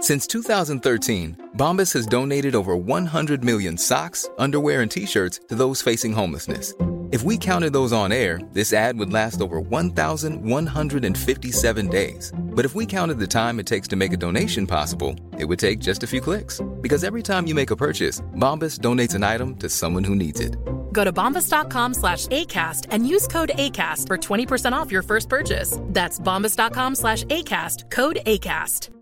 Since 2013, Bombas has donated over 100 million socks, underwear, and T-shirts to those facing homelessness. If we counted those on air, this ad would last over 1,157 days. But if we counted the time it takes to make a donation possible, it would take just a few clicks. Because every time you make a purchase, Bombas donates an item to someone who needs it. Go to bombas.com/ACAST and use code ACAST for 20% off your first purchase. That's bombas.com/ACAST, code ACAST.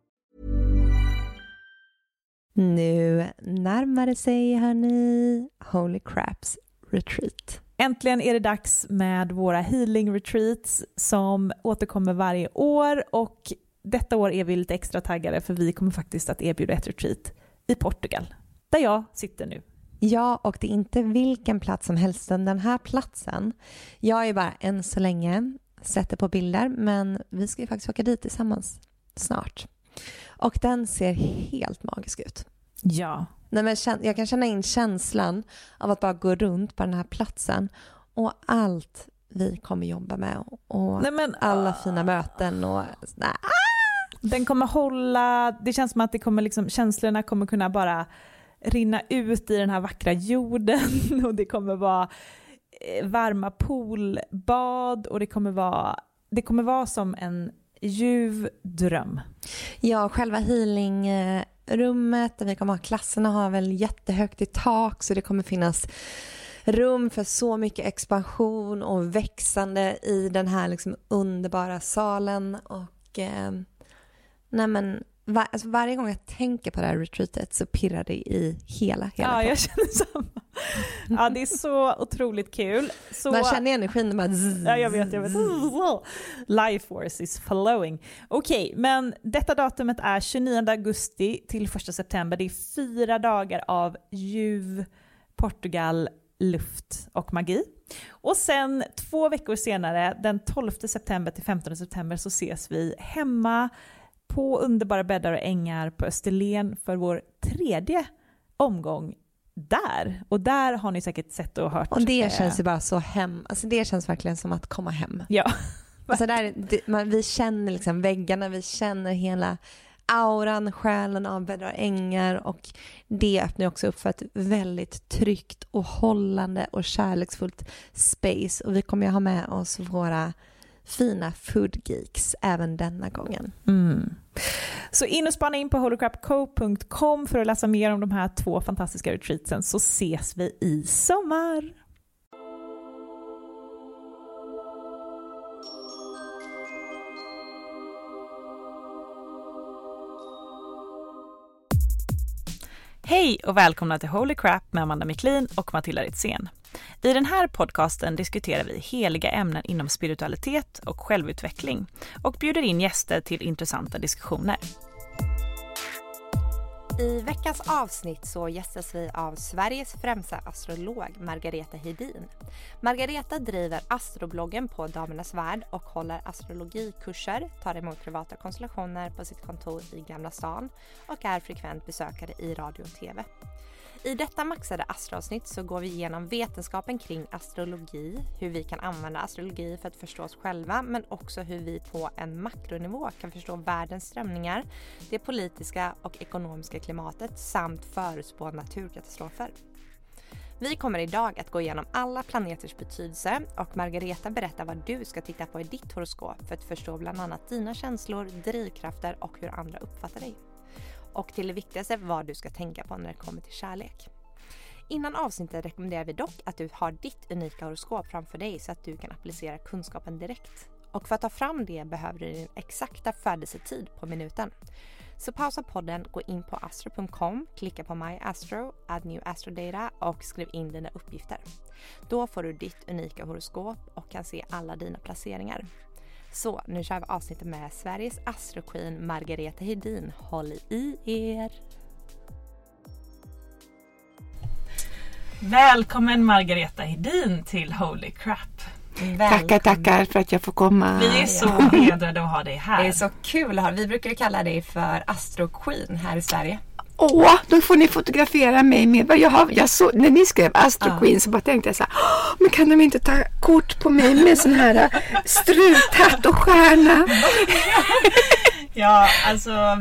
Nu närmar det sig, hörni, Holy Craps Retreat. Äntligen är det dags med våra healing retreats som återkommer varje år, och detta år är vi lite extra taggade för vi kommer faktiskt att erbjuda ett retreat i Portugal, där jag sitter nu. Ja, och det är inte vilken plats som helst, den här platsen. Jag är bara än så länge sätter på bilder, men vi ska ju faktiskt åka dit tillsammans snart. Och den ser helt magisk ut. Ja. Nej, men jag kan känna in känslan av att bara gå runt på den här platsen och allt vi kommer jobba med och alla fina möten och Den kommer hålla, det känns som att det kommer liksom, känslorna kommer kunna bara rinna ut i den här vackra jorden, och det kommer vara varma poolbad, och det kommer vara som en ljuv dröm. Ja, själva healingrummet där vi kommer ha klasserna har väl jättehögt i tak, så det kommer finnas rum för så mycket expansion och växande i den här liksom underbara salen. Och varje gång jag tänker på det här retreatet så pirrar det i hela Ja, jag känner samma. Ja, det är så otroligt kul. Man känner energin bara ja, jag vet. Life force is flowing. Okej, men detta datumet är 29 augusti till 1 september. Det är 4 dagar av ljuv Portugal, luft och magi. Och sen 2 veckor senare, den 12 september till 15 september, så ses vi hemma på underbara bäddar och ängar på Österlen för vår 3:e omgång där. Och där har ni säkert sett och hört. Och det känns ju bara så hem. Alltså det känns verkligen som att komma hem. Ja. Alltså vi känner liksom väggarna, vi känner hela auran, själen av bäddar och ängar, och det öppnar också upp för ett väldigt tryggt och hållande och kärleksfullt space. Och vi kommer ju ha med oss våra fina foodgeeks även denna gången. Så in och spana in på holycrapco.com för att läsa mer om de här 2 fantastiska retreatsen, så ses vi i sommar. Hej och välkomna till Holy Crap med Amanda Miklin och Matilda Ritzén. I den här podcasten diskuterar vi heliga ämnen inom spiritualitet och självutveckling och bjuder in gäster till intressanta diskussioner. I veckans avsnitt så gästas vi av Sveriges främsta astrolog Margareta Hedin. Margareta driver astrobloggen på Damernas Värld och håller astrologikurser, tar emot privata konstellationer på sitt kontor i Gamla stan och är frekvent besökare i radio och tv. I detta maxade astroavsnitt så går vi igenom vetenskapen kring astrologi, hur vi kan använda astrologi för att förstå oss själva, men också hur vi på en makronivå kan förstå världens strömningar, det politiska och ekonomiska klimatet samt förutspå naturkatastrofer. Vi kommer idag att gå igenom alla planeters betydelse och Margareta berättar vad du ska titta på i ditt horoskop för att förstå bland annat dina känslor, drivkrafter och hur andra uppfattar dig. Och till det viktigaste vad du ska tänka på när det kommer till kärlek. Innan avsnittet rekommenderar vi dock att du har ditt unika horoskop framför dig så att du kan applicera kunskapen direkt. Och för att ta fram det behöver du din exakta födelsetid på minuten. Så pausa podden, gå in på astro.com, klicka på My Astro, add new astro data och skriv in dina uppgifter. Då får du ditt unika horoskop och kan se alla dina placeringar. Så nu kör vi avsnittet med Sveriges astroqueen Margareta Hedin. Håll i er! Välkommen Margareta Hedin till Holy Crap. Tackar för att jag får komma. Vi är så hedrade att ha dig här. Det är så kul att ha. Vi brukar kalla dig för astroqueen här i Sverige. Då får ni fotografera mig med vad jag såg när ni skrev Astro Queen, så bara tänkte jag så här, men kan de inte ta kort på mig med sån här struthatt och stjärna? Ja, alltså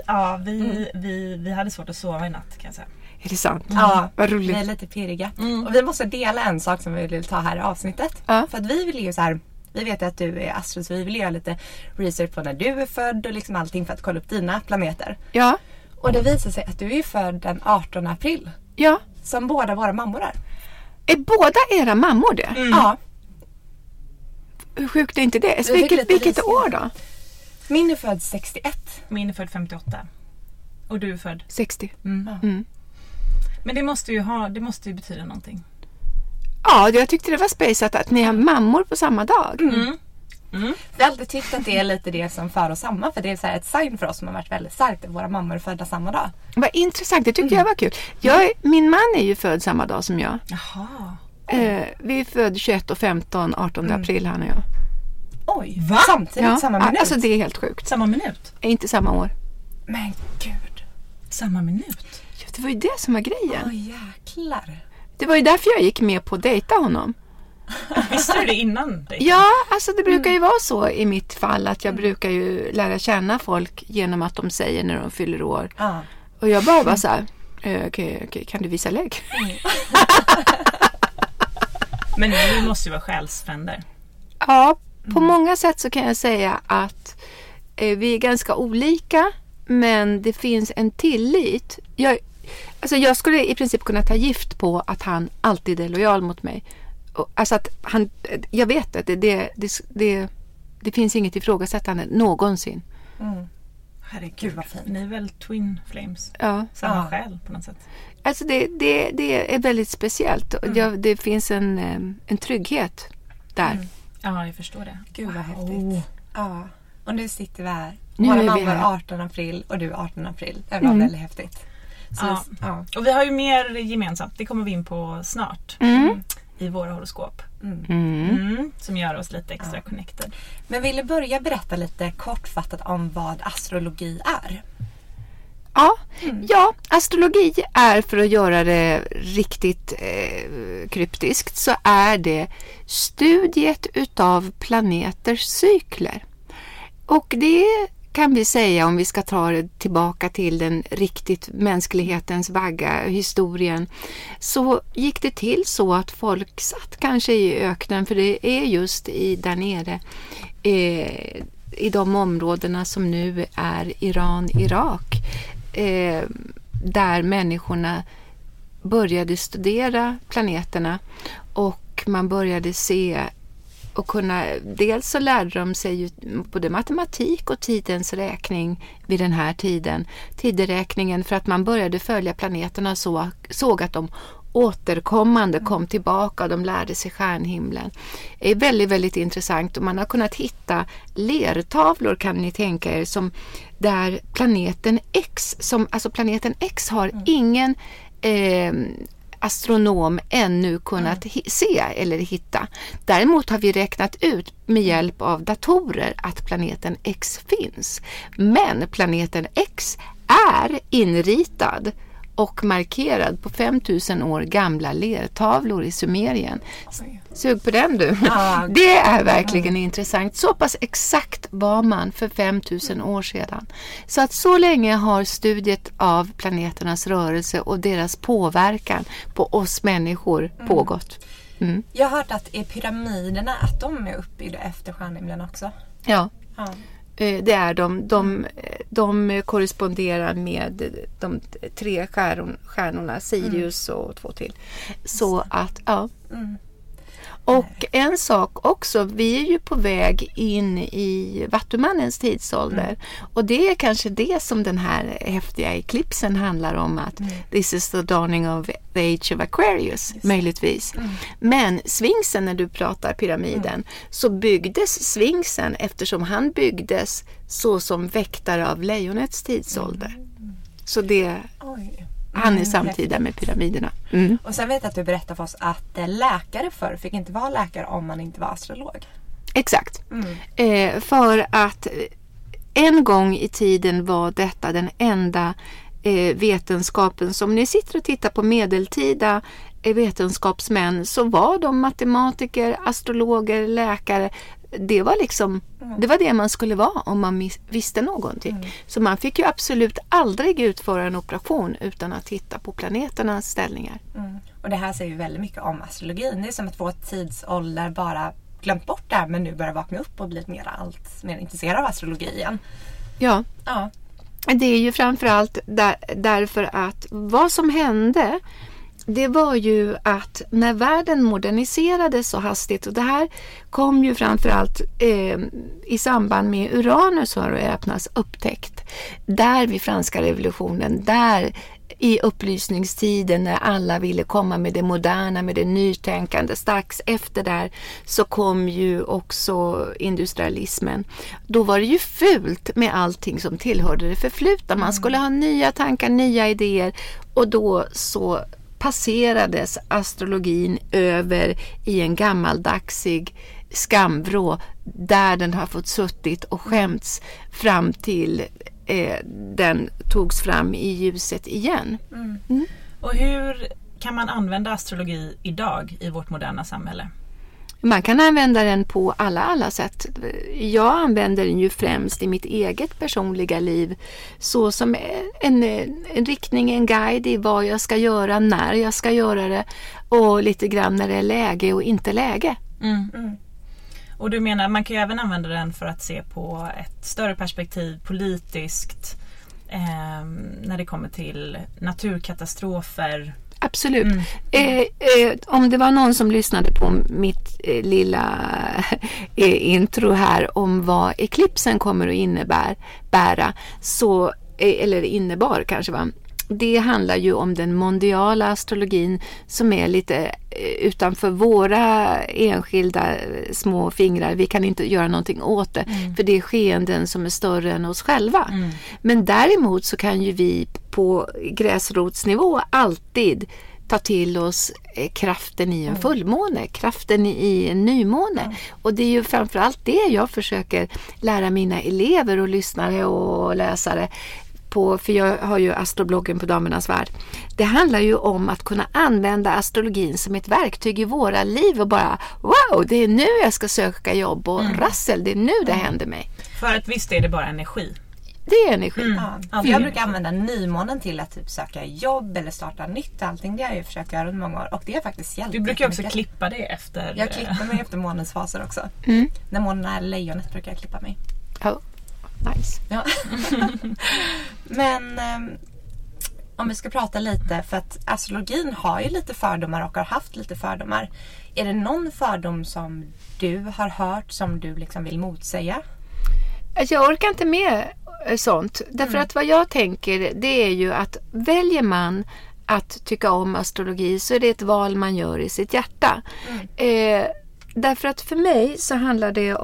vi hade svårt att sova i natt kan jag säga. Är det sant? Ja, vad roligt. vi är lite pirriga. Och vi måste dela en sak som vi vill ta här i avsnittet. Ja. För att vi vill ju så här, vi vet att du är astro, så vi vill göra lite research på när du är född och liksom allting för att kolla upp dina planeter. Ja. Och det visar sig att du är ju född den 18 april. Ja. Som båda våra mammor är. Är båda era mammor det? Ja. Hur sjukt är inte det? Vi fick lite Vilket risiga. år då? Min är född 61. Min är född 58. Och du är född? 60. Men det måste ju betyda någonting. Ja, jag tyckte det var spejsat att ni har mammor på samma dag. Vi har alltid tyckt att det är lite det som för oss samman. För det är så här ett sign för oss som har varit väldigt starkt. Att våra mammor är födda samma dag. Vad intressant, det tyckte jag var kul. Min man är ju född samma dag som jag. Jaha. Vi är född 21 och 15, 18 april han och jag. Oj, Va? samtidigt samma minut. Alltså det är helt sjukt. Samma minut? Inte samma år. Men gud. Samma minut? Ja, det var ju det som var grejen. Åh jäklar. Det var ju därför jag gick med på att dejta honom. Visste du det innan? Ja, alltså det brukar ju vara så i mitt fall att jag brukar ju lära känna folk genom att de säger när de fyller år. Ja. Och jag bara var så här, okej, kan du visa lägg? Men ni måste ju vara själsfränder. Ja, på många sätt så kan jag säga att vi är ganska olika, men det finns en tillit. Jag skulle i princip kunna ta gift på att han alltid är lojal mot mig. Alltså att jag vet att det finns inget ifrågasättande någonsin. Herregud vad fint. Ni är väl twin flames? Ja. Samma själ på något sätt. Alltså det är väldigt speciellt. Det finns en trygghet där. Ja, jag förstår det. Gud vad häftigt. Ja. Och nu sitter vi här. Nu Våra är vi mammor här. är 18 april och du är 18 april. Det var väldigt häftigt. Så, Ja. Och vi har ju mer gemensamt. Det kommer vi in på snart. I våra horoskop. Som gör oss lite extra connected. Men vill du börja berätta lite kortfattat om vad astrologi är? Ja, astrologi är, för att göra det riktigt kryptiskt, så är det studiet utav planeters cykler. Och det kan vi säga, om vi ska ta det tillbaka till den riktigt mänsklighetens vagga, historien, så gick det till så att folk satt kanske i öknen, för det är just där nere i de områdena som nu är Iran, Irak, där människorna började studera planeterna och man började se och kunna, dels så lärde de sig ju både matematik och tidens räkning vid den här tiden. Tideräkningen, för att man började följa planeterna så såg att de återkommande kom tillbaka och de lärde sig stjärnhimlen. Det är väldigt, väldigt intressant, och man har kunnat hitta lertavlor, kan ni tänka er, som där planeten X har ingen astronom ännu kunnat se eller hitta. Däremot har vi räknat ut med hjälp av datorer att planeten X finns. Men planeten X är inritad och markerad på 5000 år gamla lertavlor i Sumerien. Sug på den du. Det är verkligen intressant. Så pass exakt var man för 5000 år sedan. Så att så länge har studiet av planeternas rörelse och deras påverkan på oss människor pågått. Jag har hört att är pyramiderna, att de är uppbyggda efter stjärnhimlen också. Ja. Det är de korresponderar med de 3 stjärnorna, Sirius och 2 till. Så att, ja. Och en sak också, vi är ju på väg in i Vattumannens tidsålder. Och det är kanske det som den här häftiga eklipsen handlar om, att this is the dawning of the age of Aquarius, möjligtvis. Men sfinxen, när du pratar pyramiden, så byggdes sfinxen eftersom han byggdes så som väktare av lejonets tidsålder. Så det... Han är samtida med pyramiderna. Och sen vet jag att du berättade för oss att läkare förr fick inte vara läkare om man inte var astrolog. Exakt. För att en gång i tiden var detta den enda vetenskapen. Som ni sitter och tittar på medeltida vetenskapsmän, så var de matematiker, astrologer, läkare. det var liksom, det var det man skulle vara om man visste någonting. Så man fick ju absolut aldrig utföra en operation utan att titta på planeternas ställningar. Och det här säger ju väldigt mycket om astrologin. Det är som att vår tidsålder bara glömt bort det här, men nu börjar vakna upp och bli allt mer intresserad av astrologi igen. Ja. Det är ju framförallt därför att vad som hände, det var ju att när världen moderniserades så hastigt, och det här kom ju framförallt i samband med Uranus har det öppnats upptäckt. Där vid franska revolutionen, där i upplysningstiden när alla ville komma med det moderna, med det nytänkande. Strax efter där så kom ju också industrialismen. Då var det ju fult med allting som tillhörde det förflutna. Man skulle ha nya tankar, nya idéer, och då så passerades astrologin över i en gammaldagsig skamvrå där den har fått suttit och skämts fram till den togs fram i ljuset igen. Och hur kan man använda astrologi idag i vårt moderna samhälle? Man kan använda den på alla sätt. Jag använder den ju främst i mitt eget personliga liv så som en riktning, en guide i vad jag ska göra, när jag ska göra det, och lite grann när det är läge och inte läge. Och du menar, man kan ju även använda den för att se på ett större perspektiv politiskt, när det kommer till naturkatastrofer. Absolut. Om det var någon som lyssnade på mitt lilla intro här om vad eklipsen kommer att innebära, så, eller innebar kanske, va? Det handlar ju om den mondiala astrologin som är lite utanför våra enskilda små fingrar. Vi kan inte göra någonting åt det, för det är skeenden som är större än oss själva. Men däremot så kan ju vi på gräsrotsnivå alltid ta till oss kraften i en fullmåne, kraften i en nymåne. Och det är ju framförallt det jag försöker lära mina elever och lyssnare och läsare på, för jag har ju astrobloggen på Damernas Värld. Det handlar ju om att kunna använda astrologin som ett verktyg i våra liv och bara, wow, det är nu jag ska söka jobb och rassel, det är nu det händer mig. För att visst är det bara energi. Det är energi. Jag brukar använda nymånen till att typ söka jobb eller starta nytt. Allting det har jag ju försökt göra under många år. Och det är faktiskt hjälpt. Du brukar också klippa det efter... Jag klipper mig efter månens faser också. När månen är lejonet brukar jag klippa mig. Nice. Ja. Men om vi ska prata lite, för att astrologin har ju lite fördomar och har haft lite fördomar. Är det någon fördom som du har hört som du liksom vill motsäga? Jag orkar inte med sånt. Därför att vad jag tänker, det är ju att väljer man att tycka om astrologi så är det ett val man gör i sitt hjärta. Därför att för mig så handlar det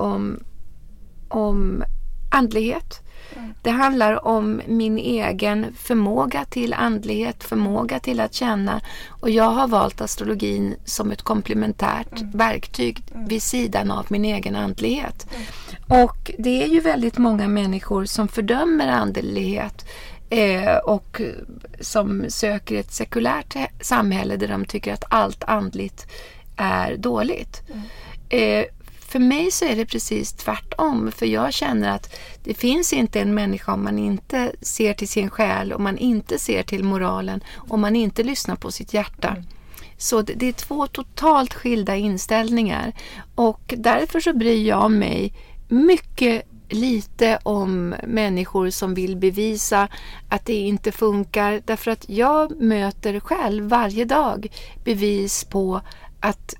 om andlighet. Det handlar om min egen förmåga till andlighet, förmåga till att känna, och jag har valt astrologin som ett komplementärt verktyg vid sidan av min egen andlighet. Och det är ju väldigt många människor som fördömer andlighet och som söker ett sekulärt samhälle där de tycker att allt andligt är dåligt. För mig så är det precis tvärtom, för jag känner att det finns inte en människa om man inte ser till sin själ, om man inte ser till moralen, om man inte lyssnar på sitt hjärta. Så det är två totalt skilda inställningar, och därför så bryr jag mig mycket lite om människor som vill bevisa att det inte funkar, därför att jag möter själv varje dag bevis på att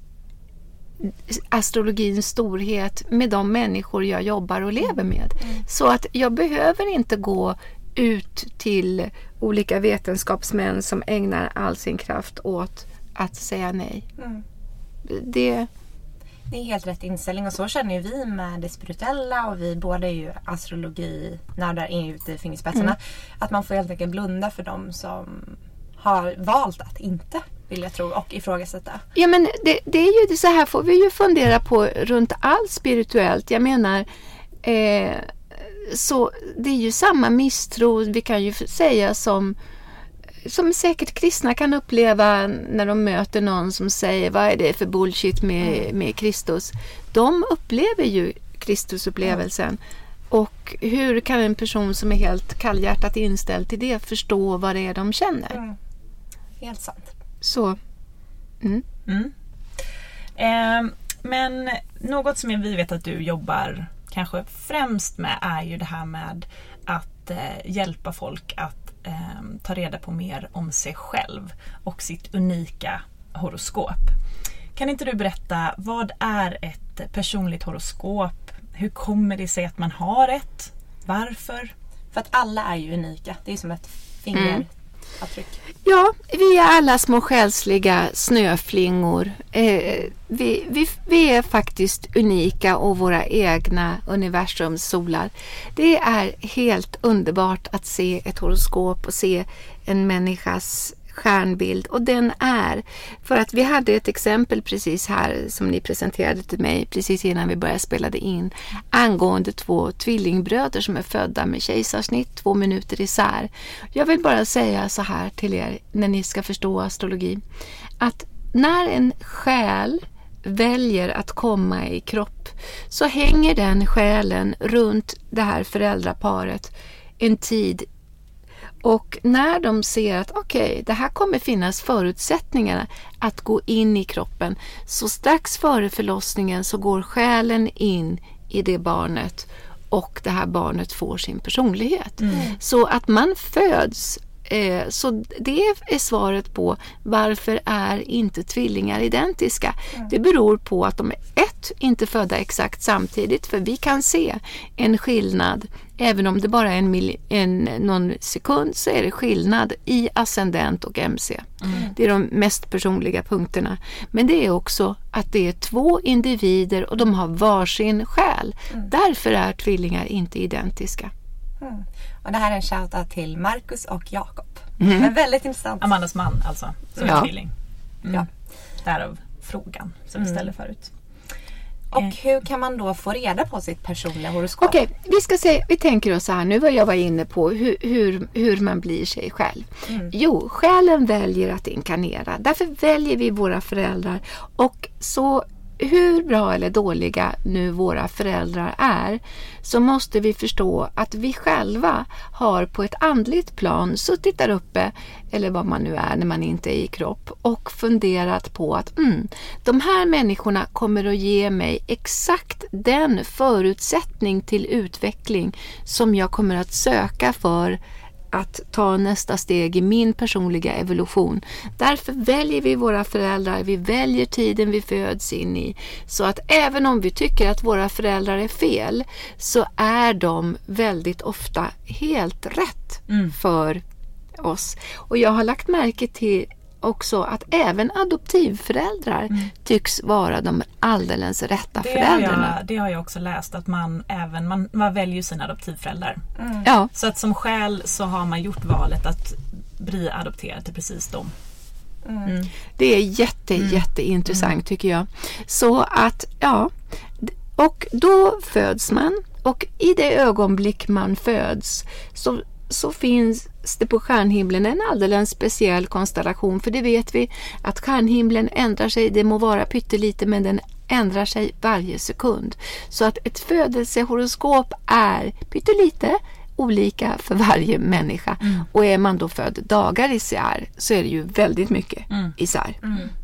astrologins storhet med de människor jag jobbar och lever med. Så att jag behöver inte gå ut till olika vetenskapsmän som ägnar all sin kraft åt att säga nej. Det är helt rätt inställning, och så känner ju vi med det spirituella, och vi båda är ju astrologi när där är ute i fingerspetsarna, att man får helt enkelt blunda för dem som har valt att inte, vill jag tro, och ifrågasätta. Ja, men det är ju så här, får vi ju fundera på runt allt spirituellt. Jag menar, så det är ju samma misstro, vi kan ju säga, som som säkert kristna kan uppleva när de möter någon som säger vad är det för bullshit med Kristus. De upplever ju Kristusupplevelsen. Och hur kan en person som är helt kallhjärtat inställd till det förstå vad det är de känner? Helt sant. Så. Men något som vi vet att du jobbar kanske främst med är ju det här med att hjälpa folk att ta reda på mer om sig själv och sitt unika horoskop. Kan inte du berätta, vad är ett personligt horoskop? Hur kommer det sig att man har ett? Varför? För att alla är ju unika. Det är som ett fingeravtryck. Ja, vi är alla små själsliga snöflingor. Vi är faktiskt unika och våra egna universums solar. Det är helt underbart att se ett horoskop och se en människas stjärnbild, och den är, för att vi hade ett exempel precis här som ni presenterade till mig precis innan vi började spela in angående 2 tvillingbröder som är födda med kejsarsnitt 2 minuter isär. Jag vill bara säga så här till er när ni ska förstå astrologi, att när en själ väljer att komma i kropp så hänger den själen runt det här föräldraparet en tid. Och när de ser att okej, det här kommer finnas förutsättningarna att gå in i kroppen, så strax före förlossningen så går själen in i det barnet och det här barnet får sin personlighet. Så att man föds, så det är svaret på varför är inte tvillingar identiska. Det beror på att de är inte födda exakt samtidigt, för vi kan se en skillnad. Även om det bara är någon sekund så är det skillnad i ascendent och MC. Det är de mest personliga punkterna. Men det är också att det är 2 individer och de har varsin själ. Därför är tvillingar inte identiska. Och det här är en shoutout till Marcus och Jakob. Men väldigt intressant. Amandas man alltså, som är tvilling. Ja. Därav frågan som vi ställde förut. Och hur kan man då få reda på sitt personliga horoskop? Okej, vi tänker oss så här, nu var jag inne på hur man blir sig själv. Jo, själen väljer att inkarnera. Därför väljer vi våra föräldrar. Och så hur bra eller dåliga nu våra föräldrar är, så måste vi förstå att vi själva har på ett andligt plan suttit där uppe, eller vad man nu är när man inte är i kropp, och funderat på att de här människorna kommer att ge mig exakt den förutsättning till utveckling som jag kommer att söka för att ta nästa steg i min personliga evolution. Därför väljer vi våra föräldrar, vi väljer tiden vi föds in i. Så att även om vi tycker att våra föräldrar är fel, så är de väldigt ofta helt rätt för oss. Och jag har lagt märke till också att även adoptivföräldrar tycks vara de alldeles rätta föräldrarna. Det har jag också läst, att man väljer sina adoptivföräldrar. Ja. Så att som själ så har man gjort valet att bli adopterad till precis dem. Det är jätteintressant tycker jag. Så att, och då föds man, och i det ögonblick man föds så finns det på stjärnhimlen en alldeles speciell konstellation, för det vet vi att stjärnhimlen ändrar sig, det må vara pyttelite, men den ändrar sig varje sekund. Så att ett födelsehoroskop är pyttelite olika för varje människa. Och är man då född dagar isär så är det ju väldigt mycket isär.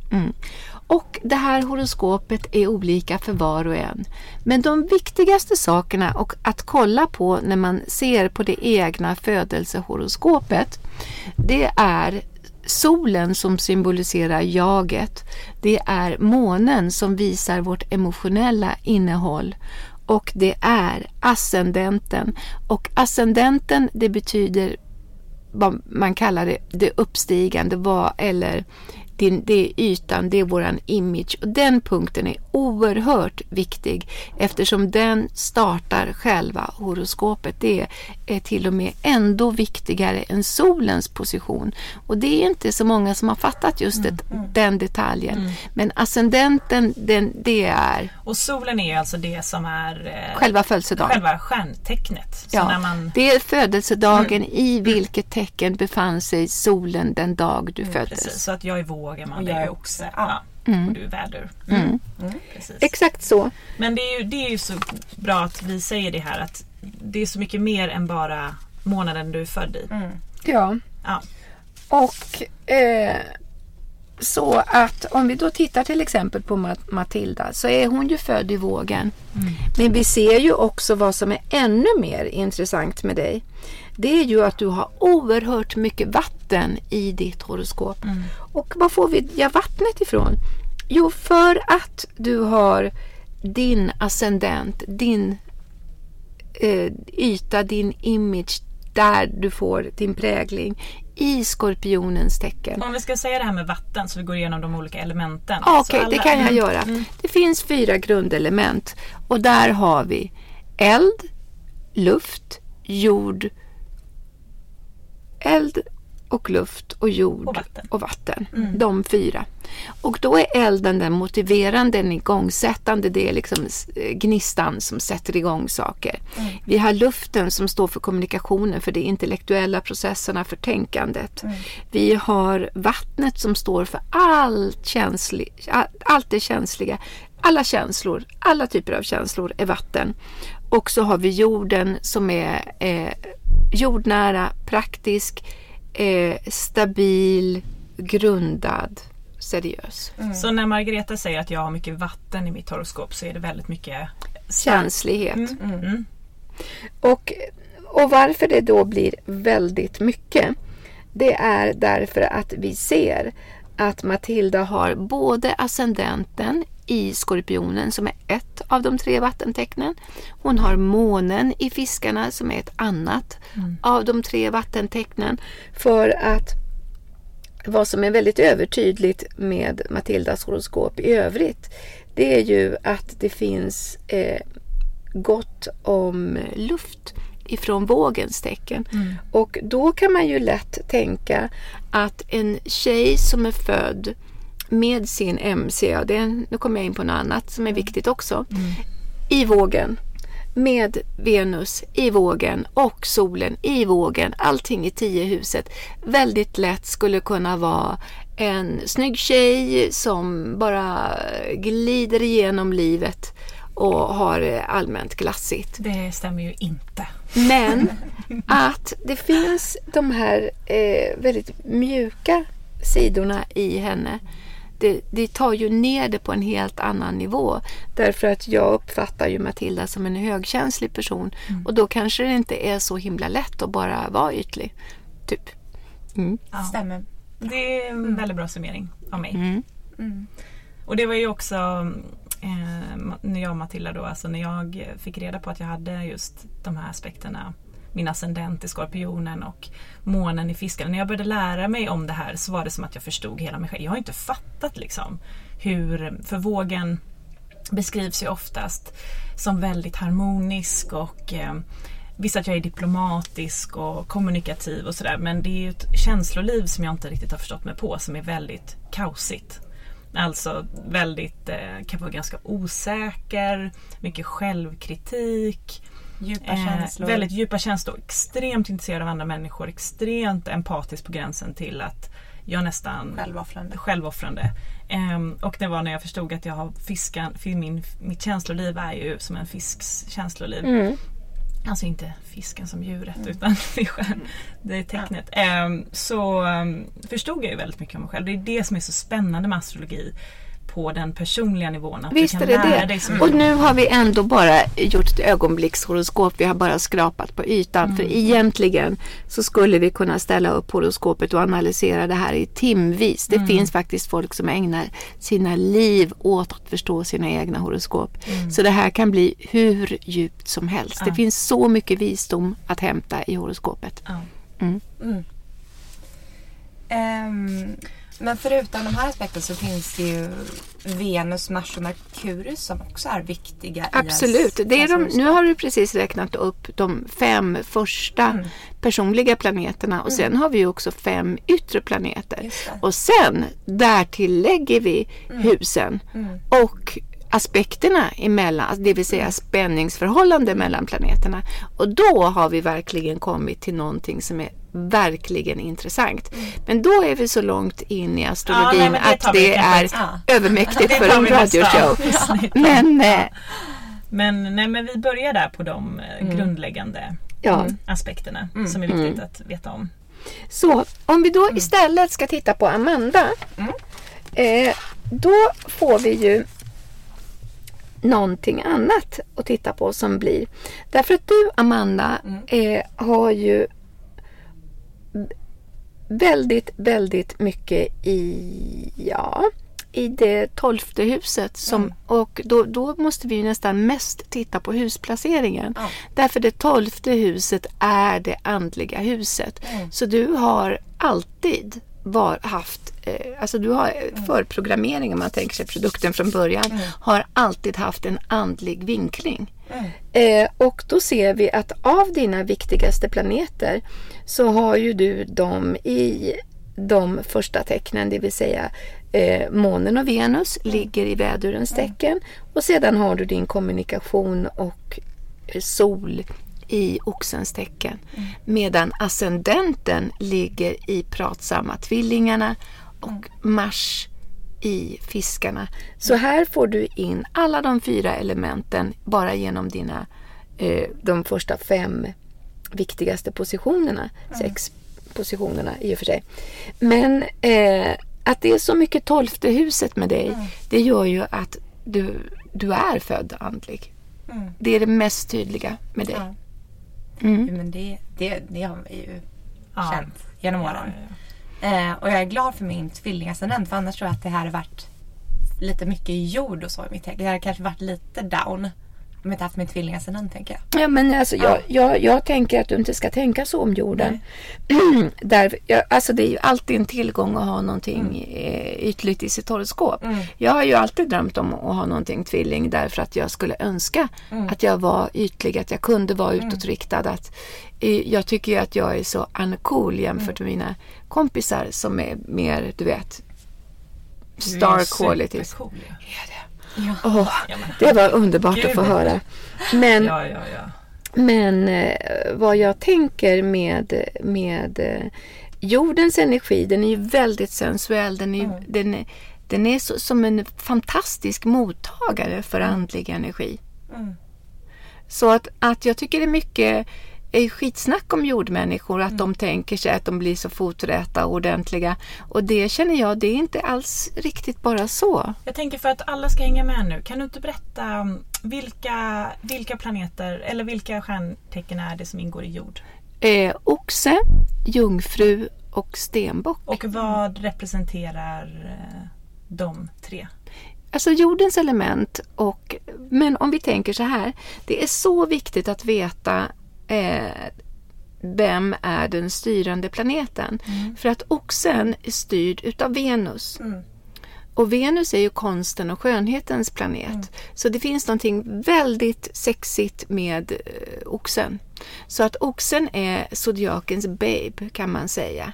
Och det här horoskopet är olika för var och en. Men de viktigaste sakerna och att kolla på när man ser på det egna födelsehoroskopet, det är solen som symboliserar jaget. Det är månen som visar vårt emotionella innehåll. Och det är ascendenten. Och ascendenten, det betyder vad man kallar det uppstigande, eller Det är ytan, det är våran image. Och den punkten är oerhört viktig eftersom den startar själva horoskopet. Det är till och med ändå viktigare än solens position. Och det är inte så många som har fattat just den detaljen. Men ascendenten, det är... Och solen är alltså det som är... själva födelsedagen. Själva stjärntecknet. Så Ja, när man... det är födelsedagen i vilket tecken befann sig solen den dag du föddes. Precis, så att jag är vågen, man är också. Ja. Och du är väder. Precis. Exakt så. Men det är ju så bra att vi säger det här, att det är så mycket mer än bara månaden du är född i. Ja. Och så att om vi då tittar till exempel på Matilda, så är hon ju född i vågen. Men vi ser ju också vad som är ännu mer intressant med dig. Det är ju att du har oerhört mycket vatten i ditt horoskop. Och vad får vi vattnet ifrån? Jo, för att du har din ascendent, din yta, din image, där du får din prägling i skorpionens tecken. Om vi ska säga det här med vatten så vi går igenom de olika elementen. Okej, det kan jag göra. Det finns 4 grundelement och där har vi eld, luft, jord, eld och luft och jord och vatten. De 4. Och då är elden den motiverande, den igångsättande, det är liksom gnistan som sätter igång saker. Vi har luften som står för kommunikationen, för de intellektuella processerna, för tänkandet. Vi har vattnet som står för allt det känsliga. Alla känslor, alla typer av känslor är vatten. Och så har vi jorden som är jordnära, praktisk, stabil, grundad, seriös. Så när Margareta säger att jag har mycket vatten i mitt horoskop så är det väldigt mycket känslighet. Och varför det då blir väldigt mycket, det är därför att vi ser att Matilda har både ascendenten i skorpionen som är ett av de 3 vattentecknen. Hon har månen i fiskarna som är ett annat av de 3 vattentecknen. För att vad som är väldigt övertydligt med Matildas horoskop i övrigt, det är ju att det finns gott om luft ifrån vågens tecken. Och då kan man ju lätt tänka att en tjej som är född med sin MC, nu kommer jag in på något annat som är viktigt också, i vågen, med Venus i vågen och solen i vågen, allting i 10-huset, väldigt lätt skulle kunna vara en snygg tjej som bara glider igenom livet och har allmänt glassigt. Det stämmer ju inte. Men att det finns de här väldigt mjuka sidorna i henne, det tar ju ner det på en helt annan nivå. Därför att jag uppfattar ju Matilda som en högkänslig person. Och då kanske det inte är så himla lätt att bara vara ytlig. Typ. Ja. Stämmer. Det är en väldigt bra summering av mig. Och det var ju också när jag och Matilda då, alltså när jag fick reda på att jag hade just de här aspekterna, min ascendent i skorpionen och månen i fiskarna. När jag började lära mig om det här så var det som att jag förstod hela mig själv. Jag har inte fattat liksom hur, för vågen beskrivs ju oftast som väldigt harmonisk och visst att jag är diplomatisk och kommunikativ och sådär, men det är ju ett känsloliv som jag inte riktigt har förstått mig på, som är väldigt kaosigt. Alltså väldigt, kan vara ganska osäker, mycket självkritik, djupa känslor. Väldigt djupa känslor, extremt intresserad av andra människor, extremt empatisk på gränsen till att jag nästan självoffrande. Och det var när jag förstod att jag har mitt känsloliv är ju som en fisks känsloliv. Alltså inte fisken som djuret utan det är tecknet. Så förstod jag ju väldigt mycket om mig själv. Det är det som är så spännande med astrologi på den personliga nivån. Att visst är det. Och nu har vi ändå bara gjort ett ögonblickshoroskop. Vi har bara skrapat på ytan. För egentligen så skulle vi kunna ställa upp horoskopet och analysera det här i timvis. Det finns faktiskt folk som ägnar sina liv åt att förstå sina egna horoskop. Så det här kan bli hur djupt som helst. Det finns så mycket visdom att hämta i horoskopet. Men förutom de här aspekterna så finns det ju Venus, Mars och Merkurius som också är viktiga. Absolut. Det är nu har du precis räknat upp de 5 första personliga planeterna och sen har vi ju också 5 yttre planeter. Och sen därtill lägger vi husen och aspekterna emellan, det vill säga spänningsförhållande mellan planeterna. Och då har vi verkligen kommit till någonting som är verkligen intressant. Men då är vi så långt in i astrologin att det är övermäktigt för en radioshow. Men vi börjar där på de grundläggande aspekterna som är viktigt att veta om. Så om vi då istället ska titta på Amanda, då får vi ju någonting annat att titta på som blir. Därför att du, Amanda, har ju väldigt, väldigt mycket i det 12:e huset. Och då måste vi ju nästan mest titta på husplaceringen. Därför det 12:e huset är det andliga huset. Så du har alltid du har förprogrammering, om man tänker sig produkten från början, har alltid haft en andlig vinkling. Och då ser vi att av dina viktigaste planeter så har ju du dem i de första tecknen, det vill säga månen och Venus ligger i vädurens tecken, och sedan har du din kommunikation och sol i oxens tecken, medan ascendenten ligger i pratsamma tvillingarna och Mars i fiskarna. Så här får du in alla de 4 elementen bara genom dina de första 5 viktigaste positionerna, 6 positionerna i och för sig. Men att det är så mycket 12:e huset med dig, det gör ju att du är född andlig. Det är det mest tydliga med dig. Men det har vi ju känt genom åren. Och jag är glad för min tvillingascendent, för annars tror jag att det här har varit lite mycket jord och så i mitt tecken. Det har kanske varit lite down om jag inte haft min tvillingascendent, tänker jag. Ja, men alltså jag tänker att du inte ska tänka så om jorden. Alltså det är ju alltid en tillgång att ha någonting ytligt i sitt horoskop. Jag har ju alltid drömt om att ha någonting tvilling, därför att jag skulle önska att jag var ytlig, att jag kunde vara utåtriktad. Jag tycker ju att jag är så uncool jämfört med mina kompisar som är mer, du vet, star qualities. Ja. Det var underbart att få höra. Men vad jag tänker med jordens energi, den är ju väldigt sensuell. Den är som en fantastisk mottagare för andlig energi. Så att jag tycker det är mycket skitsnack om jordmänniskor, att de tänker sig att de blir så foträta och ordentliga, och det känner jag, det är inte alls riktigt bara så. Jag tänker, för att alla ska hänga med nu, kan du inte berätta vilka planeter eller vilka stjärntecken är det som ingår i jord? Oxe, jungfru och stenbock. Och vad representerar de 3? Alltså jordens element, men om vi tänker så här, det är så viktigt att veta vem är den styrande planeten. För att oxen är styrd utav Venus. Och Venus är ju konsten och skönhetens planet. Så det finns någonting väldigt sexigt med oxen. Så att oxen är zodiakens babe, kan man säga.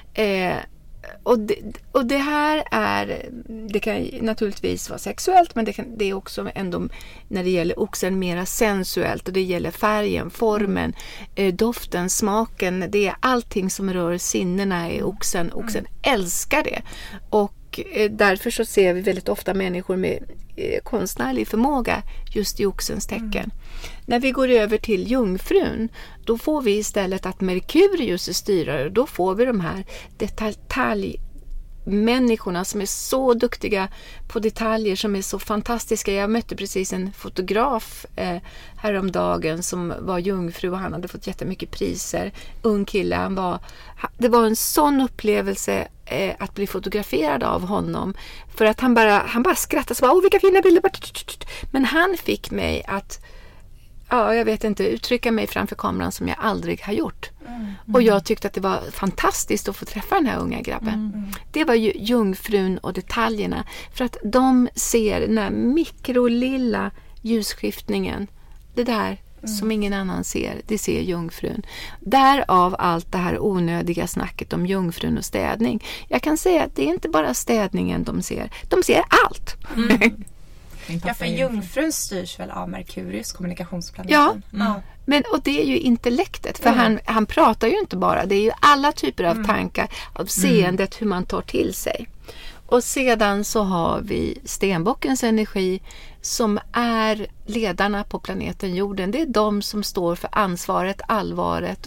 Och det här det kan naturligtvis vara sexuellt, men det är också ändå, när det gäller oxen, mera sensuellt, och det gäller färgen, formen, doften, smaken, det är allting som rör sinnena i oxen. Oxen älskar det, och därför så ser vi väldigt ofta människor med konstnärlig förmåga just i oxens tecken. När vi går över till jungfrun, då får vi istället att Merkurius är styrare, och då får vi de här detaljmänniskorna som är så duktiga på detaljer, som är så fantastiska. Jag mötte precis en fotograf häromdagen som var jungfru, och han hade fått jättemycket priser. Ung kille, det var en sån upplevelse att bli fotograferad av honom, för att han bara skrattade så bara, vilka fina bilder. Men han fick mig att jag vet inte, uttrycka mig framför kameran som jag aldrig har gjort. Och jag tyckte att det var fantastiskt att få träffa den här unga grabben. Det var ju jungfrun och detaljerna. För att de ser den här mikrolilla ljusskiftningen. Det där som ingen annan ser, det ser jungfrun. Därav allt det här onödiga snacket om jungfrun och städning. Jag kan säga att det är inte bara städningen de ser allt. Ja, för jungfrun styrs väl av Merkurius, kommunikationsplaneten. Ja. Men, och det är ju intellektet, för han pratar ju inte bara, det är ju alla typer av tankar, av seendet, hur man tar till sig. Och sedan så har vi stenbockens energi som är ledarna på planeten jorden. Det är de som står för ansvaret, allvaret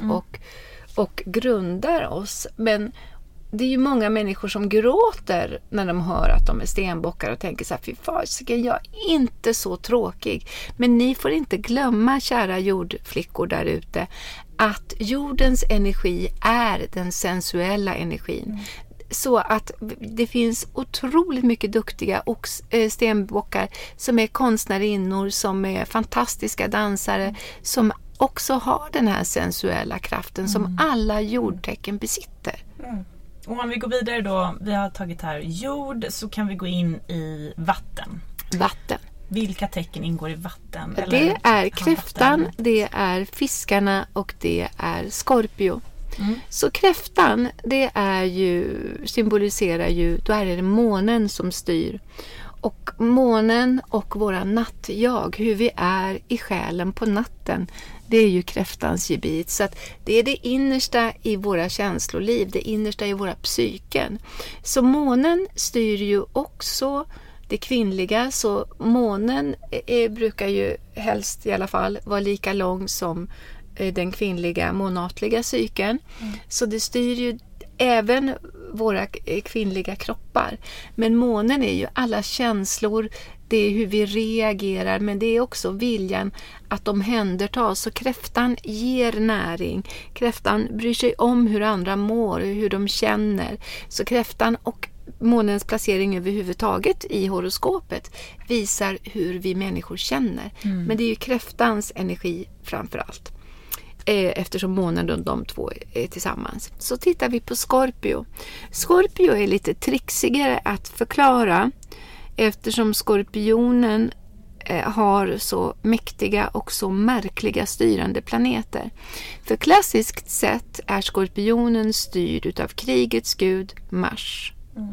och grundar oss. Men det är ju många människor som gråter när de hör att de är stenbockar och tänker så här, fy fasiken, jag är inte så tråkig. Men ni får inte glömma, kära jordflickor där ute, att jordens energi är den sensuella energin. Så att det finns otroligt mycket duktiga stenbockar som är konstnärinnor, som är fantastiska dansare, som också har den här sensuella kraften som alla jordtecken besitter. Och om vi går vidare då, vi har tagit här jord, så kan vi gå in i vatten. Vatten. Vilka tecken ingår i vatten? Det är kräftan, det är fiskarna och det är Skorpio. Så kräftan, det är ju, symboliserar ju, då är det månen som styr. Och månen och våra nattjag, hur vi är i själen på natten, det är ju kräftans gebit. Så att det är det innersta i våra känsloliv, det innersta i våra psyken. Så månen styr ju också det kvinnliga, så månen brukar ju helst i alla fall vara lika lång som den kvinnliga månatliga cykeln. Så det styr ju även våra kvinnliga kroppar. Men månen är ju alla känslor, det är hur vi reagerar, men det är också viljan att omhändertas. Så kräftan ger näring. Kräftan bryr sig om hur andra mår, hur de känner. Så kräftan och månens placering överhuvudtaget i horoskopet visar hur vi människor känner. Men det är ju kräftans energi framför allt. Eftersom månen och de två är tillsammans. Så tittar vi på Skorpio. Skorpio är lite trixigare att förklara, eftersom skorpionen har så mäktiga och så märkliga styrande planeter. För klassiskt sett är skorpionen styrd utav krigets gud Mars.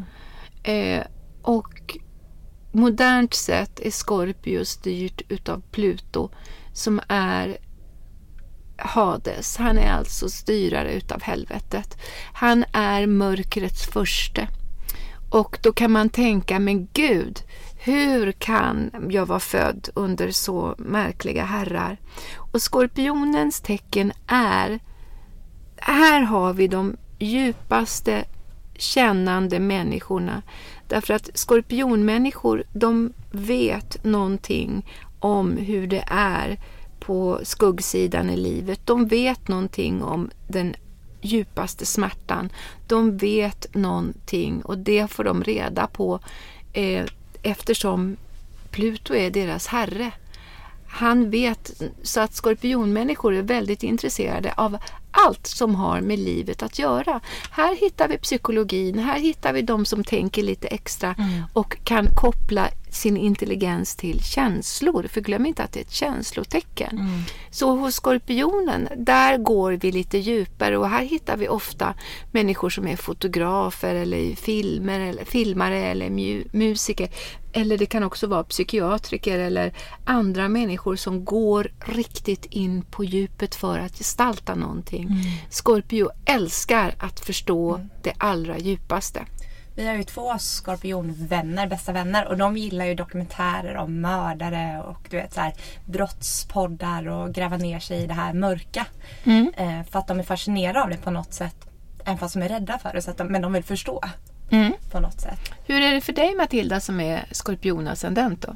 Och modernt sett är Skorpio styrt utav Pluto, som är Hades. Han är alltså styrare utav helvetet. Han är mörkrets förste. Och då kan man tänka, men Gud, hur kan jag vara född under så märkliga herrar? Och skorpionens tecken är, här har vi de djupaste kännande människorna. Därför att skorpionmänniskor, de vet någonting om hur det är på skuggsidan i livet. De vet någonting om den djupaste smärtan. De vet någonting, och det får de reda på eftersom Pluto är deras herre. Han vet, så att skorpionmänniskor är väldigt intresserade av allt som har med livet att göra. Här hittar vi psykologin, här hittar vi de som tänker lite extra och kan koppla sin intelligens till känslor. För glöm inte att det är ett känslotecken. Så hos skorpionen, där går vi lite djupare, och här hittar vi ofta människor som är fotografer eller filmare eller musiker. Eller det kan också vara psykiatriker eller andra människor som går riktigt in på djupet för att gestalta någonting. Skorpio älskar att förstå det allra djupaste. Vi har ju 2 skorpionvänner, bästa vänner, och de gillar ju dokumentärer om mördare och du vet så här brottspoddar och gräva ner sig i det här mörka. För att de är fascinerade av det på något sätt, även fast de är rädda för det, så att men de vill förstå på något sätt. Hur är det för dig, Matilda, som är skorpionascendent då?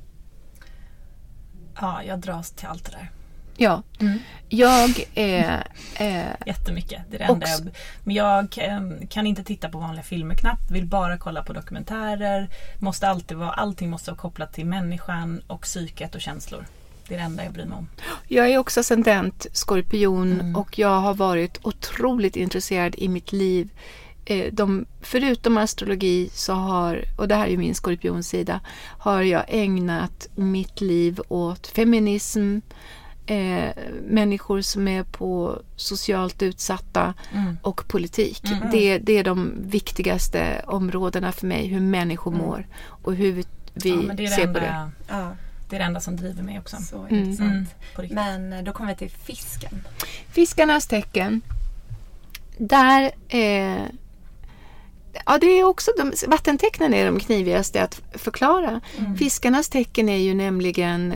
Ja, jag dras till allt det där. Ja, jag jättemycket, det är det enda men jag kan inte titta på vanliga filmer knappt, vill bara kolla på dokumentärer, allting måste vara kopplat till människan och psyket och känslor. Det är det enda jag bryr mig om. Jag är också ascendent skorpion och jag har varit otroligt intresserad i mitt liv. Förutom astrologi så och det här är min skorpionsida, har jag ägnat mitt liv åt feminism, människor som är på socialt utsatta och politik. Det är de viktigaste områdena för mig, hur människor mår och hur vi ser på det. Ja. Det är det enda som driver mig också. Så intressant. Men då kommer vi till fisken. Fiskarnas tecken. Där det är också vattentecknen är de knivigaste att förklara. Fiskarnas tecken är ju nämligen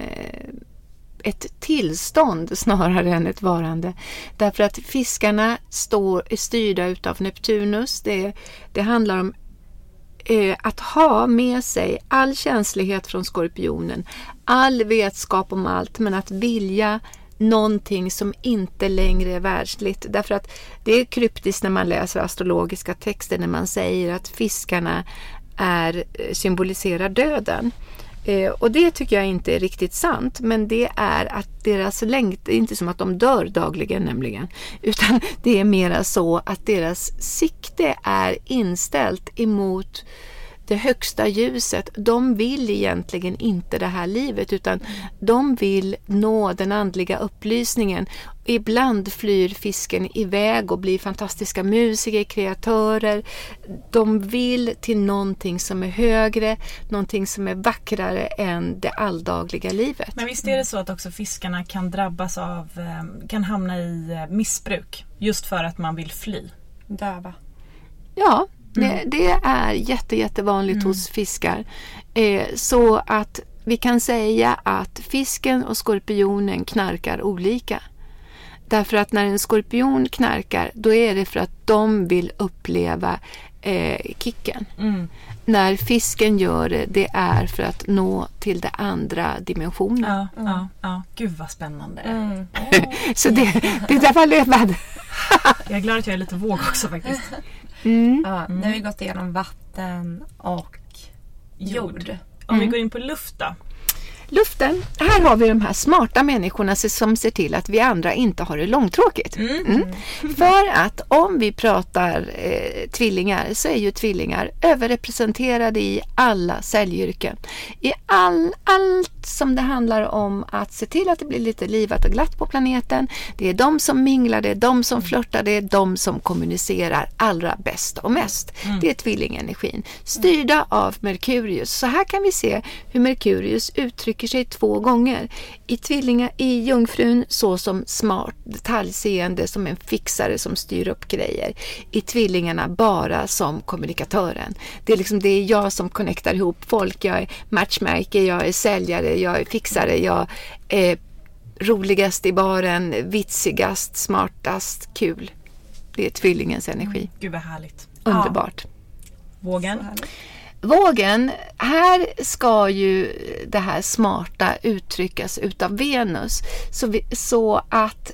ett tillstånd snarare än ett varande. Därför att fiskarna är styrda utav Neptunus. Det handlar om att ha med sig all känslighet från skorpionen, all vetskap om allt, men att vilja någonting som inte längre är världsligt. Därför att det är kryptiskt när man läser astrologiska texter när man säger att fiskarna symboliserar döden. Och det tycker jag inte är riktigt sant, men det är att deras längd, det är inte som att de dör dagligen nämligen, utan det är mera så att deras sikte är inställt emot det högsta ljuset. De vill egentligen inte det här livet, utan de vill nå den andliga upplysningen. Ibland flyr fisken iväg och blir fantastiska musiker, kreatörer. De vill till någonting som är högre, någonting som är vackrare än det alldagliga livet. Men visst är det så att också fiskarna kan drabbas kan hamna i missbruk just för att man vill fly? Döva. Ja. Det är jättevanligt hos fiskar. Så att vi kan säga att fisken och skorpionen knarkar olika. Därför att när en skorpion knarkar, då är det för att de vill uppleva kicken. När fisken gör det är för att nå till det andra dimensionen. Ja. Gud vad spännande. Så det där var lövad. Jag är glad att jag är lite våg också faktiskt. Nu har vi gått igenom vatten och jord. Om vi går in på luft då? Luften, här har vi de här smarta människorna som ser till att vi andra inte har det långtråkigt. För att om vi pratar tvillingar så är ju tvillingar överrepresenterade i alla säljyrken. I allt som det handlar om att se till att det blir lite livat och glatt på planeten. Det är de som minglar, det är de som flörtar, det är de som kommunicerar allra bäst och mest. Det är tvillingenergin. Styrda av Merkurius. Så här kan vi se hur Merkurius uttrycker sig 2 gånger. I jungfrun så som smart, detaljseende, som en fixare som styr upp grejer. I tvillingarna bara som kommunikatören. Det är jag som connectar ihop folk. Jag är matchmaker, jag är säljare, jag är fixare, jag är roligast i baren, vitsigast, smartast, kul. Det är tvillingens energi. Gud vad härligt. Underbart. Vågen. Vågen, här ska ju det här smarta uttryckas utav Venus. Så att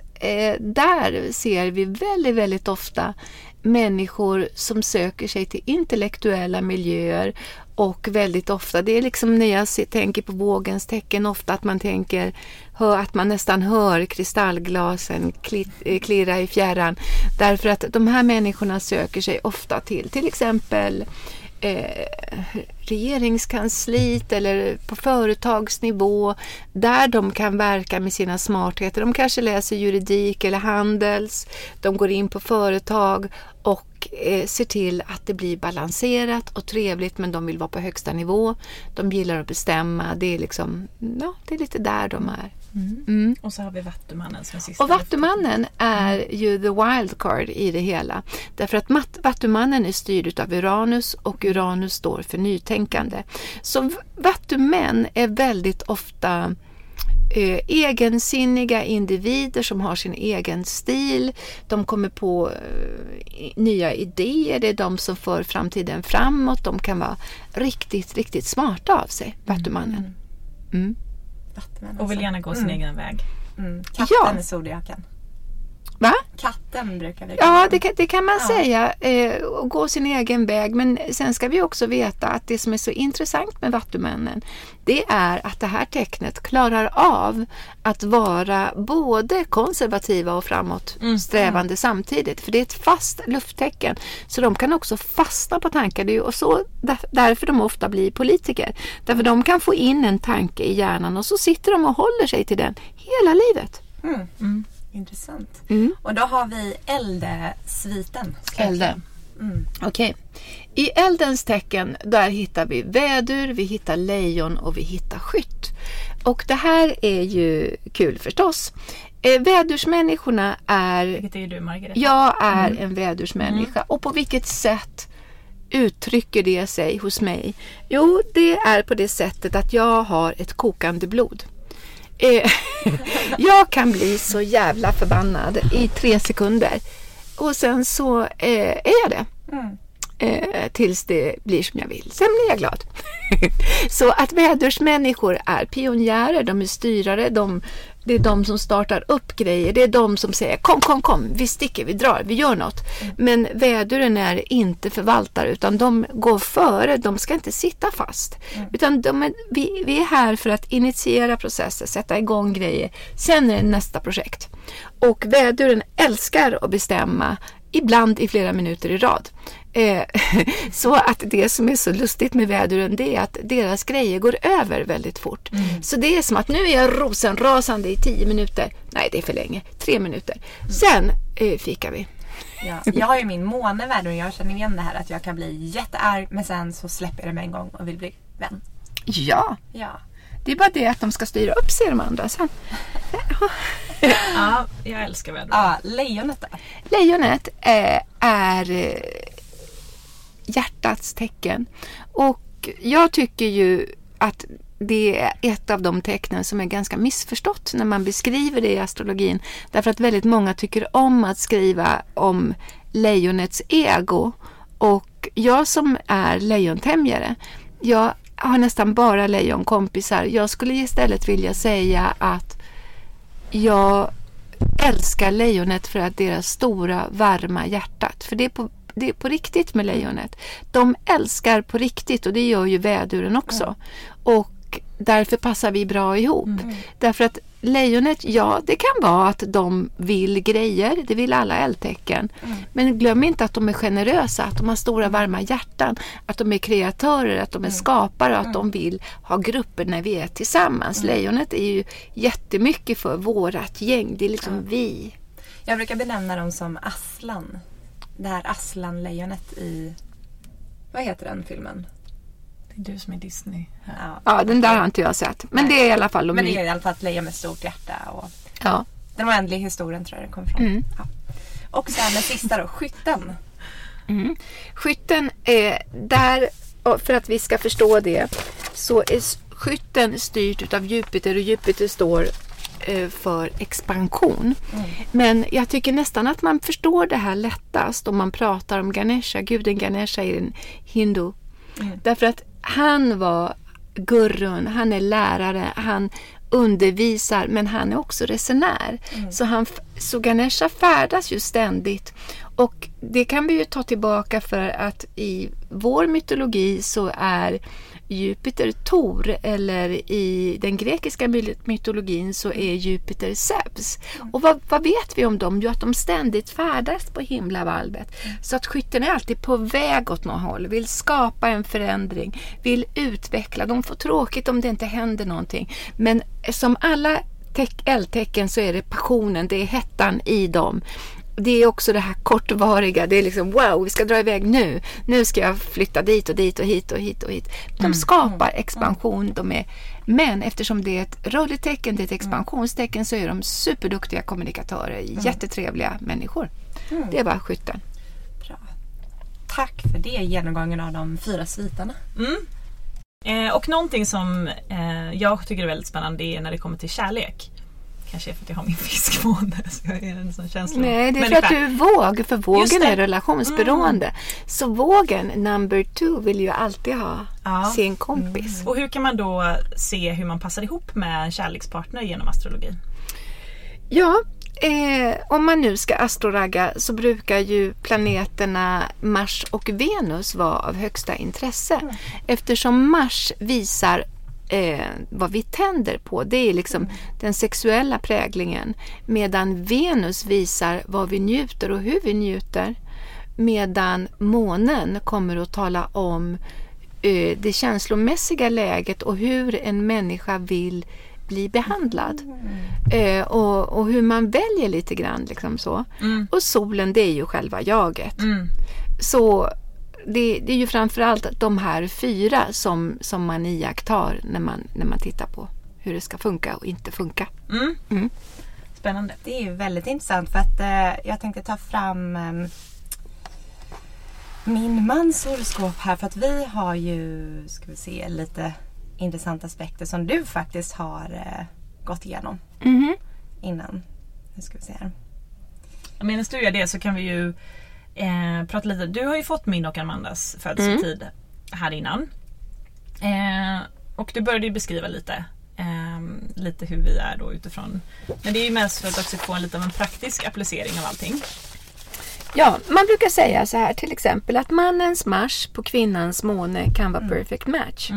där ser vi väldigt, väldigt ofta människor som söker sig till intellektuella miljöer, och väldigt ofta, det är liksom när jag tänker på vågens tecken, ofta att man att man nästan hör kristallglasen klirra i fjärran, därför att de här människorna söker sig ofta till exempel regeringskansliet eller på företagsnivå, där de kan verka med sina smartheter. De kanske läser juridik eller handels, de går in på företag och ser till att det blir balanserat och trevligt, men de vill vara på högsta nivå. De gillar att bestämma. Det är det är lite där de är. Och så har vi Vattumannen som är sista. Och Vattumannen är ju the wildcard i det hela. Därför att Vattumannen är styrd av Uranus, och Uranus står för nytänkande. Så Vattumän är väldigt ofta egensinniga individer som har sin egen stil. De kommer på nya idéer. Det är de som för framtiden framåt. De kan vara riktigt, riktigt smarta av sig, Vattumannen. Och vill gärna gå sin egen väg. Katten i zodiaken. Va? Katten brukar vi Ja, det kan man säga. Och gå sin egen väg. Men sen ska vi också veta att det som är så intressant med vattumännen, det är att det här tecknet klarar av att vara både konservativa och framåtsträvande samtidigt. För det är ett fast lufttecken. Så de kan också fastna på tankar. Det är ju så därför de ofta blir politiker. Därför de kan få in en tanke i hjärnan och så sitter de och håller sig till den hela livet. Intressant. Och då har vi eldesviten. Elden. Okej. I eldens tecken, där hittar vi vädur, vi hittar lejon och vi hittar skytt. Och det här är ju kul förstås. Vädursmänniskorna är... Vilket är du, Margareta? Jag är en vädursmänniska. Och på vilket sätt uttrycker det sig hos mig? Jo, det är på det sättet att jag har ett kokande blod. Jag kan bli så jävla förbannad i 3 sekunder och sen så är jag det tills det blir som jag vill. Sen blir jag glad. Så att vädursmänniskor är pionjärer, de är styrare, det är de som startar upp grejer, det är de som säger kom, vi sticker, vi drar, vi gör något. Men väduren är inte förvaltare utan de går före, de ska inte sitta fast. Utan vi är här för att initiera processer, sätta igång grejer, sen är det nästa projekt. Och väduren älskar att bestämma, ibland i flera minuter i rad. Så att det som är så lustigt med väduren, det är att deras grejer går över väldigt fort. Så det är som att nu är jag rosenrasande i 10 minuter. Nej, det är för länge. 3 minuter. Sen fikar vi. Ja, jag har ju min månevädur och jag känner igen det här att jag kan bli jättearg men sen så släpper jag det med en gång och vill bli vän. Ja. Det är bara det att de ska styra upp sig de andra sen. Ja, jag älskar väder. Ja, lejonet då? Lejonet är hjärtats tecken. Och jag tycker ju att det är ett av de tecknen som är ganska missförstått när man beskriver det i astrologin. Därför att väldigt många tycker om att skriva om lejonets ego. Och jag som är lejontämjare, jag har nästan bara lejonkompisar. Jag skulle istället vilja säga att jag älskar lejonet för att deras stora varma hjärtat. För det är på riktigt med lejonet. De älskar på riktigt och det gör ju väduren också. Och därför passar vi bra ihop. Därför att lejonet, ja, det kan vara att de vill grejer. Det vill alla eldtecken. Men glöm inte att de är generösa. Att de har stora varma hjärtan. Att de är kreatörer. Att de är skapare. Att de vill ha grupper när vi är tillsammans. Lejonet är ju jättemycket för vårat gäng. Det är liksom vi. Jag brukar benämna dem som Aslan. Det här Aslan-lejonet i... Vad heter den filmen? Det är du som är Disney. Ja, den där har inte jag sett. Men det är i alla fall... Men det är i alla fall ett lejon med stort hjärta. Och den oändliga historien tror jag det kom från. Ja. Och sen den sista då, skytten. Skytten är där, för att vi ska förstå det, så är skytten styrt av Jupiter och Jupiter står för expansion. Men jag tycker nästan att man förstår det här lättast om man pratar om Ganesha. Guden Ganesha är en hindu. Därför att han var gurun, han är lärare, han undervisar, men han är också resenär. Så Ganesha färdas ju ständigt. Och det kan vi ju ta tillbaka för att i vår mytologi så är Jupiter Tor, eller i den grekiska mytologin så är Jupiter Zeus. Och vad vet vi om dem? Jo, att de ständigt färdas på himlavalvet. Så att skytten är alltid på väg åt något håll, vill skapa en förändring, vill utveckla. De får tråkigt om det inte händer någonting. Men som alla eldtecken så är det passionen, det är hettan i dem. Det är också det här kortvariga. Det är liksom wow, vi ska dra iväg nu. Nu ska jag flytta dit och dit och hit och hit och hit. De skapar expansion. Men eftersom det är ett rörligt tecken, det är ett expansionstecken, så är de superduktiga kommunikatörer. Jättetrevliga människor. Det var skytten. Bra. Tack för det, genomgången av de 4 svitarna. Och någonting som jag tycker är väldigt spännande är när det kommer till kärlek. Kanske för att jag har min fiskmåne, så jag är en sån känsla. Nej, det är för att du är våg, för vågen är relationsberoende. Så vågen, number 2, vill ju alltid ha sin kompis. Och hur kan man då se hur man passar ihop med en kärlekspartner genom astrologin? Ja, om man nu ska astroragga så brukar ju planeterna Mars och Venus vara av högsta intresse. Eftersom Mars visar vad vi tänder på. Det är liksom den sexuella präglingen. Medan Venus visar vad vi njuter och hur vi njuter. Medan månen kommer att tala om det känslomässiga läget och hur en människa vill bli behandlad. Och hur man väljer lite grann. Liksom så. Och solen, det är ju själva jaget. Så det är ju framförallt de här 4 som man iakttar när man tittar på hur det ska funka och inte funka. Spännande. Det är ju väldigt intressant för att jag tänkte ta fram min mans horoskop här för att vi har ju, ska vi se, lite intressanta aspekter som du faktiskt har gått igenom innan. Nu ska vi se här. Medan du gör det så kan vi ju prata lite. Du har ju fått min och Amandas födelsetid här innan. Och du började ju beskriva lite hur vi är då utifrån. Men det är ju mest för att också få en lite av en praktisk applicering av allting. Ja, man brukar säga så här till exempel att mannens Mars på kvinnans måne kan vara perfect match.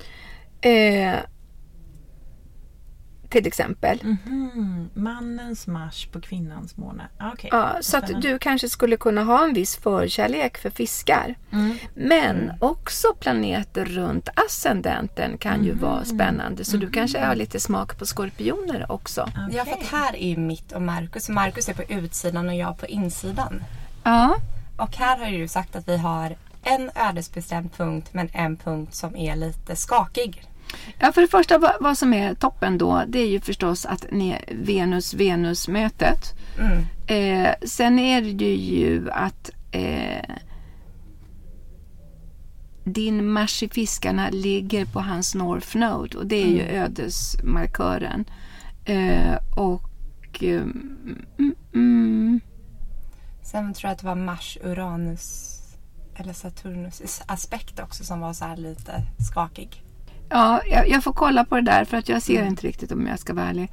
Till exempel. Mannens Mars på kvinnans måne. Okay. Ja, så att du kanske skulle kunna ha en viss förkärlek för fiskar. Men också planeter runt ascendenten kan ju vara spännande. Så du kanske har lite smak på skorpioner också. Okay. Ja, för att här är ju mitt och Marcus. Marcus är på utsidan och jag på insidan. Ja. Och här har du sagt att vi har en ödesbestämd punkt men en punkt som är lite skakig. Ja, för det första vad som är toppen då, det är ju förstås att Venus-Venus-mötet. Sen är det ju att din Mars i fiskarna ligger på hans North Node och det är ju ödesmarkören. Sen tror jag att det var Mars-Uranus eller Saturnus aspekt också som var så här lite skakig. Ja, jag får kolla på det där för att jag ser inte riktigt om jag ska vara ärlig.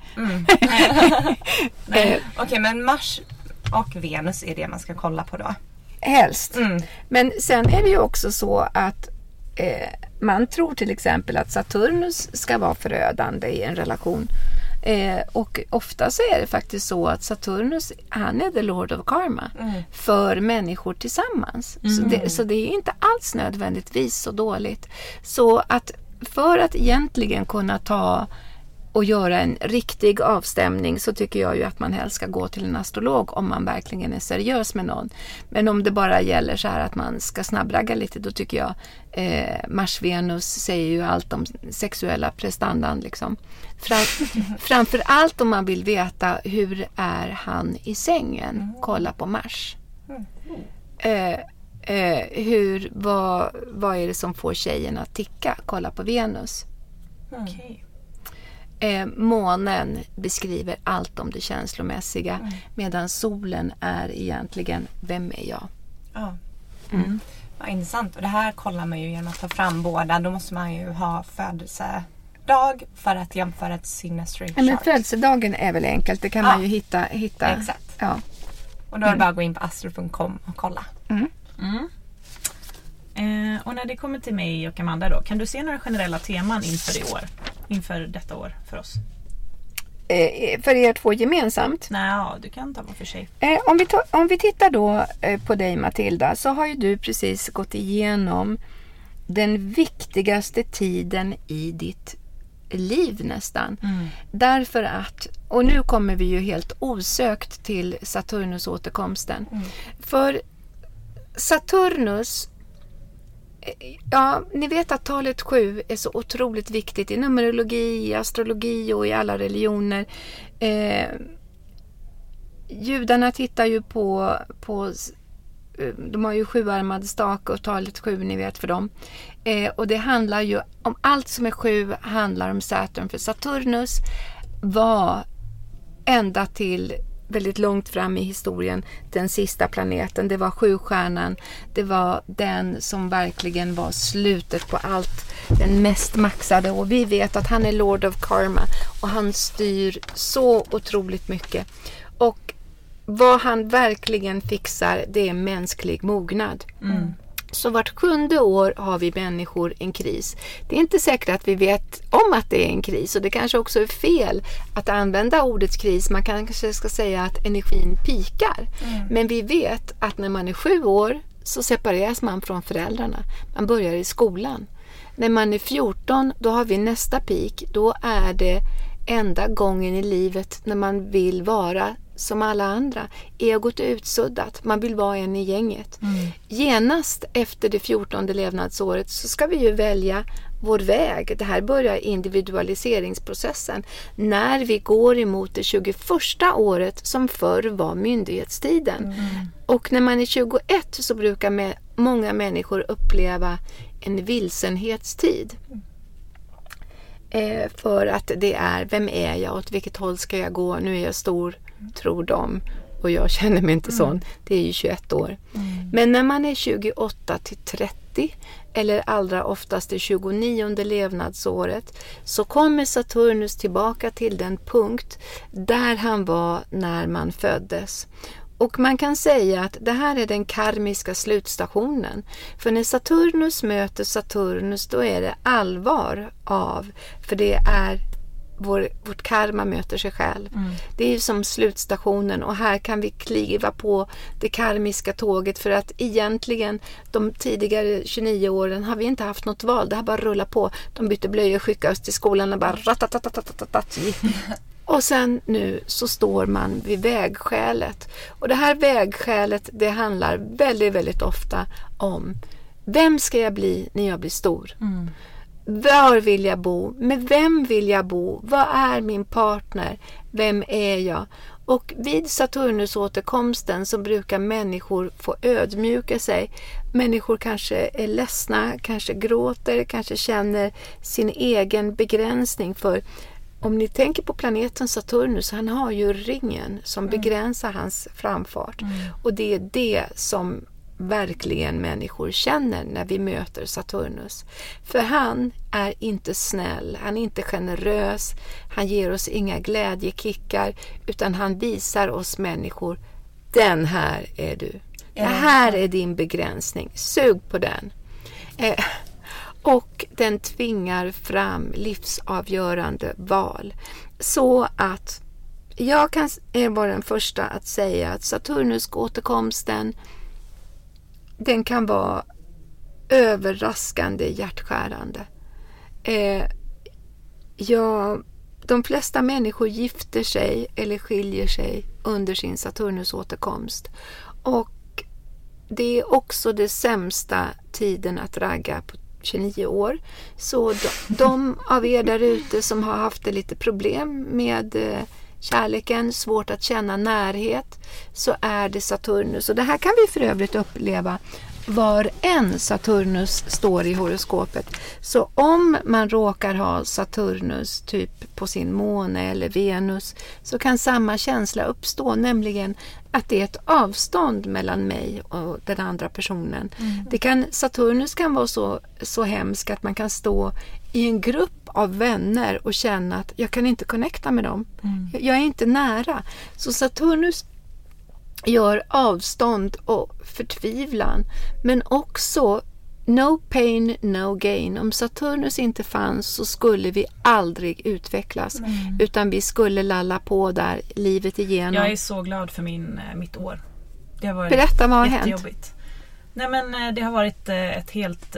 Okej, men Mars och Venus är det man ska kolla på då? Helst. Men sen är det ju också så att man tror till exempel att Saturnus ska vara förödande i en relation. Och ofta så är det faktiskt så att Saturnus, han är the Lord of Karma för människor tillsammans. Så det är inte alls nödvändigtvis så dåligt. Så att för att egentligen kunna ta och göra en riktig avstämning så tycker jag ju att man helst ska gå till en astrolog om man verkligen är seriös med någon. Men om det bara gäller så här att man ska snabbragga lite, då tycker jag Mars-Venus säger ju allt om sexuella prestandan liksom. Framför allt om man vill veta hur är han i sängen, kolla på Mars. Vad är det som får tjejen att ticka? Kolla på Venus. Månen beskriver allt om det känslomässiga medan solen är egentligen vem är jag? Vad intressant. Och det här kollar man ju genom att ta fram båda. Då måste man ju ha födelsedag för att jämföra ett synastry chart. Men födelsedagen är väl enkelt. Det kan man ju hitta. Exakt. Ja. Och då är det bara att gå in på astro.com och kolla. Och när det kommer till mig och Amanda då, kan du se några generella teman inför detta år för oss? För er två gemensamt? Nej, du kan ta var för sig. Om vi tittar då på dig Matilda, så har ju du precis gått igenom den viktigaste tiden i ditt liv nästan. Därför att, och nu kommer vi ju helt osökt till Saturnus återkomsten. För Saturnus, ja, ni vet att talet 7 är så otroligt viktigt i numerologi, i astrologi och i alla religioner. Judarna tittar ju på de har ju 7-armad stake och talet 7, ni vet för dem. Och det handlar ju om allt som är 7 handlar om Saturn, för Saturnus var ända till väldigt långt fram i historien den sista planeten. Det var 7-stjärnan. Det var den som verkligen var slutet på allt. Den mest maxade. Och vi vet att han är Lord of Karma. Och han styr så otroligt mycket. Och vad han verkligen fixar, det är mänsklig mognad. Så vart 7:e år har vi människor en kris. Det är inte säkert att vi vet om att det är en kris, och det kanske också är fel att använda ordet kris. Man kanske ska säga att energin pikar. Men vi vet att när man är 7 år så separeras man från föräldrarna. Man börjar i skolan. När man är 14, då har vi nästa peak. Då är det enda gången i livet när man vill vara som alla andra. Egot är utsuddat. Man vill vara en i gänget. Genast efter det 14:e levnadsåret så ska vi ju välja vår väg. Det här börjar individualiseringsprocessen. När vi går emot det 21:a året som förr var myndighetstiden. Och när man är 21 så brukar många människor uppleva en vilsenhetstid. För att det är, vem är jag? Åt vilket håll ska jag gå? Nu är jag stor, tror de. Och jag känner mig inte sån. Det är ju 21 år. Men när man är 28 till 30 eller allra oftast det 29:e levnadsåret så kommer Saturnus tillbaka till den punkt där han var när man föddes. Och man kan säga att det här är den karmiska slutstationen. För när Saturnus möter Saturnus, då är det allvar av. För det är vårt karma möter sig själv. Det är ju som slutstationen, och här kan vi kliva på det karmiska tåget, för att egentligen de tidigare 29 åren har vi inte haft något val. Det har bara rullat på. De bytte blöjor, skickade oss till skolan och bara ratatatatatatatat. Och sen nu så står man vid vägskälet. Och det här vägskälet, det handlar väldigt, väldigt ofta om vem ska jag bli när jag blir stor? Var vill jag bo? Med vem vill jag bo? Vad är min partner? Vem är jag? Och vid Saturnus återkomsten så brukar människor få ödmjuka sig. Människor kanske är ledsna, kanske gråter, kanske känner sin egen begränsning. För om ni tänker på planeten Saturnus, han har ju ringen som begränsar hans framfart. Och det är det som verkligen människor känner när vi möter Saturnus. För han är inte snäll, han är inte generös, han ger oss inga glädjekickar, utan han visar oss människor, den här är du. Det här är din begränsning, sug på den. Och den tvingar fram livsavgörande val. Så att jag kan vara den första att säga att Saturnus återkomsten, den kan vara överraskande hjärtskärande. De flesta människor gifter sig eller skiljer sig under sin Saturnus återkomst. Och det är också det sämsta tiden att ragga på 29 år. Så de av er där ute som har haft lite problem med kärleken, svårt att känna närhet, så är det Saturnus. Och det här kan vi för övrigt uppleva var en Saturnus står i horoskopet. Så om man råkar ha Saturnus typ på sin måne eller Venus, så kan samma känsla uppstå, nämligen att det är ett avstånd mellan mig och den andra personen. Saturnus kan vara så hemsk att man kan stå i en grupp av vänner och känna att jag kan inte connecta med dem. Jag är inte nära. Så Saturnus gör avstånd och förtvivlan, men också no pain, no gain. Om Saturnus inte fanns så skulle vi aldrig utvecklas, utan vi skulle lalla på där livet igenom. Jag är så glad för mitt år. Det har varit Berätta, vad har jättejobbigt. hänt? Nej, men det har varit ett helt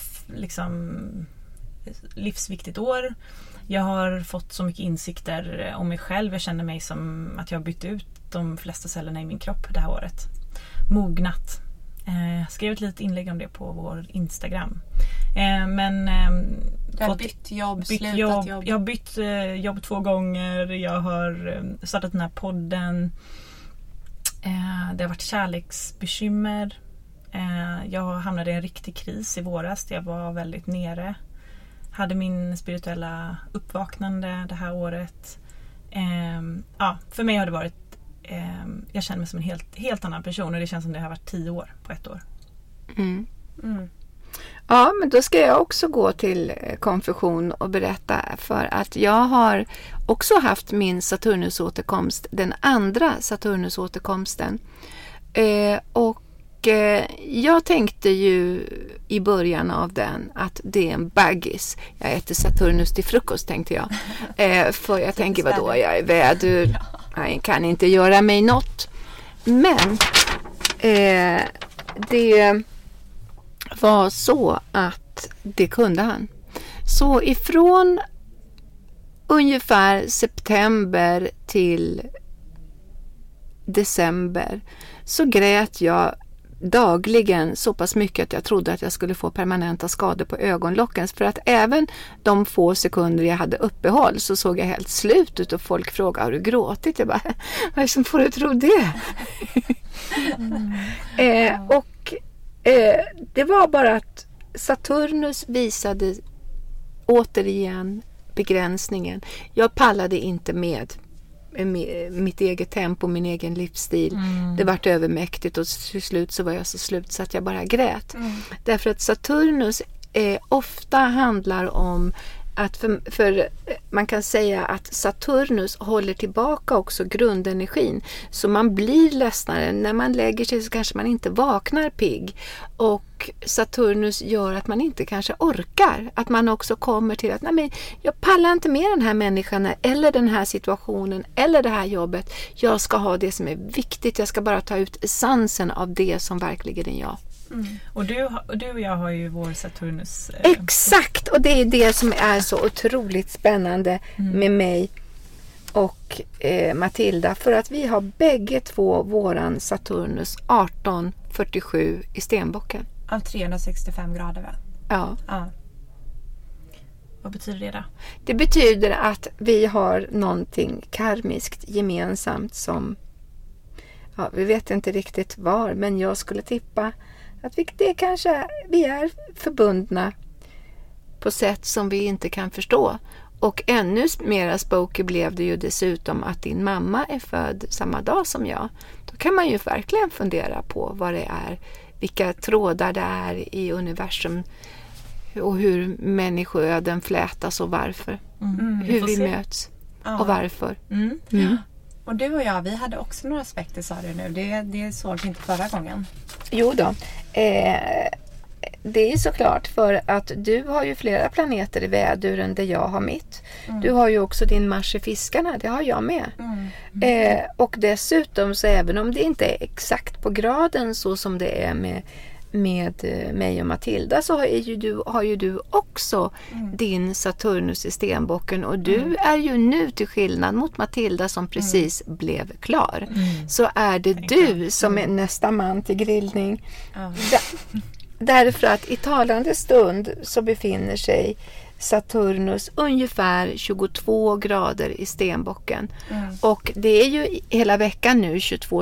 livsviktigt år. Jag har fått så mycket insikter om mig själv. Jag känner mig som att jag har bytt ut de flesta cellerna i min kropp det här året. Mognat. Jag skrev ett litet inlägg om det på vår Instagram. Du har bytt jobb, slutat jobb. Jag har bytt jobb 2 gånger. Jag har startat den här podden. Det har varit kärleksbekymmer. Jag hamnade i en riktig kris i våras. Jag var väldigt nere. Hade min spirituella uppvaknande det här året. För mig har det varit jag känner mig som en helt annan person, och det känns som det har varit 10 år på ett år. Ja, men då ska jag också gå till konfession och berätta, för att jag har också haft min Saturnusåterkomst, den andra Saturnusåterkomsten. Och jag tänkte ju i början av den att det är en baggis. Jag äter Saturnus till frukost, tänkte jag. För jag tänker, vadå, jag är vädur, jag kan inte göra mig något. Men det var så att det kunde han. Så ifrån ungefär september till december så grät jag dagligen så pass mycket att jag trodde att jag skulle få permanenta skador på ögonlocken. För att även de få sekunder jag hade uppehåll så såg jag helt slut ut och folk frågade, har du gråtit? Jag bara, vad är det som får du tro det? Det var bara att Saturnus visade återigen begränsningen. Jag pallade inte med mitt eget tempo, min egen livsstil. Det vart övermäktigt och till slut så var jag så slut så att jag bara grät. Därför att Saturnus ofta handlar om att för man kan säga att Saturnus håller tillbaka också grundenergin. Så man blir ledsnare. När man lägger sig så kanske man inte vaknar pigg. Och Saturnus gör att man inte kanske orkar. Att man också kommer till att nej, men jag pallar inte med den här människan eller den här situationen eller det här jobbet. Jag ska ha det som är viktigt. Jag ska bara ta ut essensen av det som verkligen är jag. Och du och jag har ju vår Saturnus. Exakt, och det är det som är så otroligt spännande med mig och Matilda. För att vi har bägge två våran Saturnus 1847 i stenbocken. Av 365 grader, va? Ja. Vad betyder det då? Det betyder att vi har någonting karmiskt gemensamt som, ja, vi vet inte riktigt var, men jag skulle tippa att vi är förbundna på sätt som vi inte kan förstå. Och ännu mera spooky blev det ju dessutom att din mamma är född samma dag som jag. Då kan man ju verkligen fundera på vad det är, vilka trådar det är i universum och hur människoöden flätas och varför. Hur vi möts och varför. Och du och jag, vi hade också några aspekter, sa du nu. Det såg vi inte förra gången. Jo då. Det är såklart för att du har ju flera planeter i väduren där jag har mitt. Du har ju också din Mars i fiskarna, det har jag med. Och dessutom så även om det inte är exakt på graden så som det är med mig och Matilda, så har ju du också din Saturnus i stenbocken, och du är ju nu, till skillnad mot Matilda som precis blev klar, så är det du som är nästa man till grillning. Därför att i talande stund så befinner sig Saturnus ungefär 22 grader i stenbocken. Och det är ju hela veckan nu 22.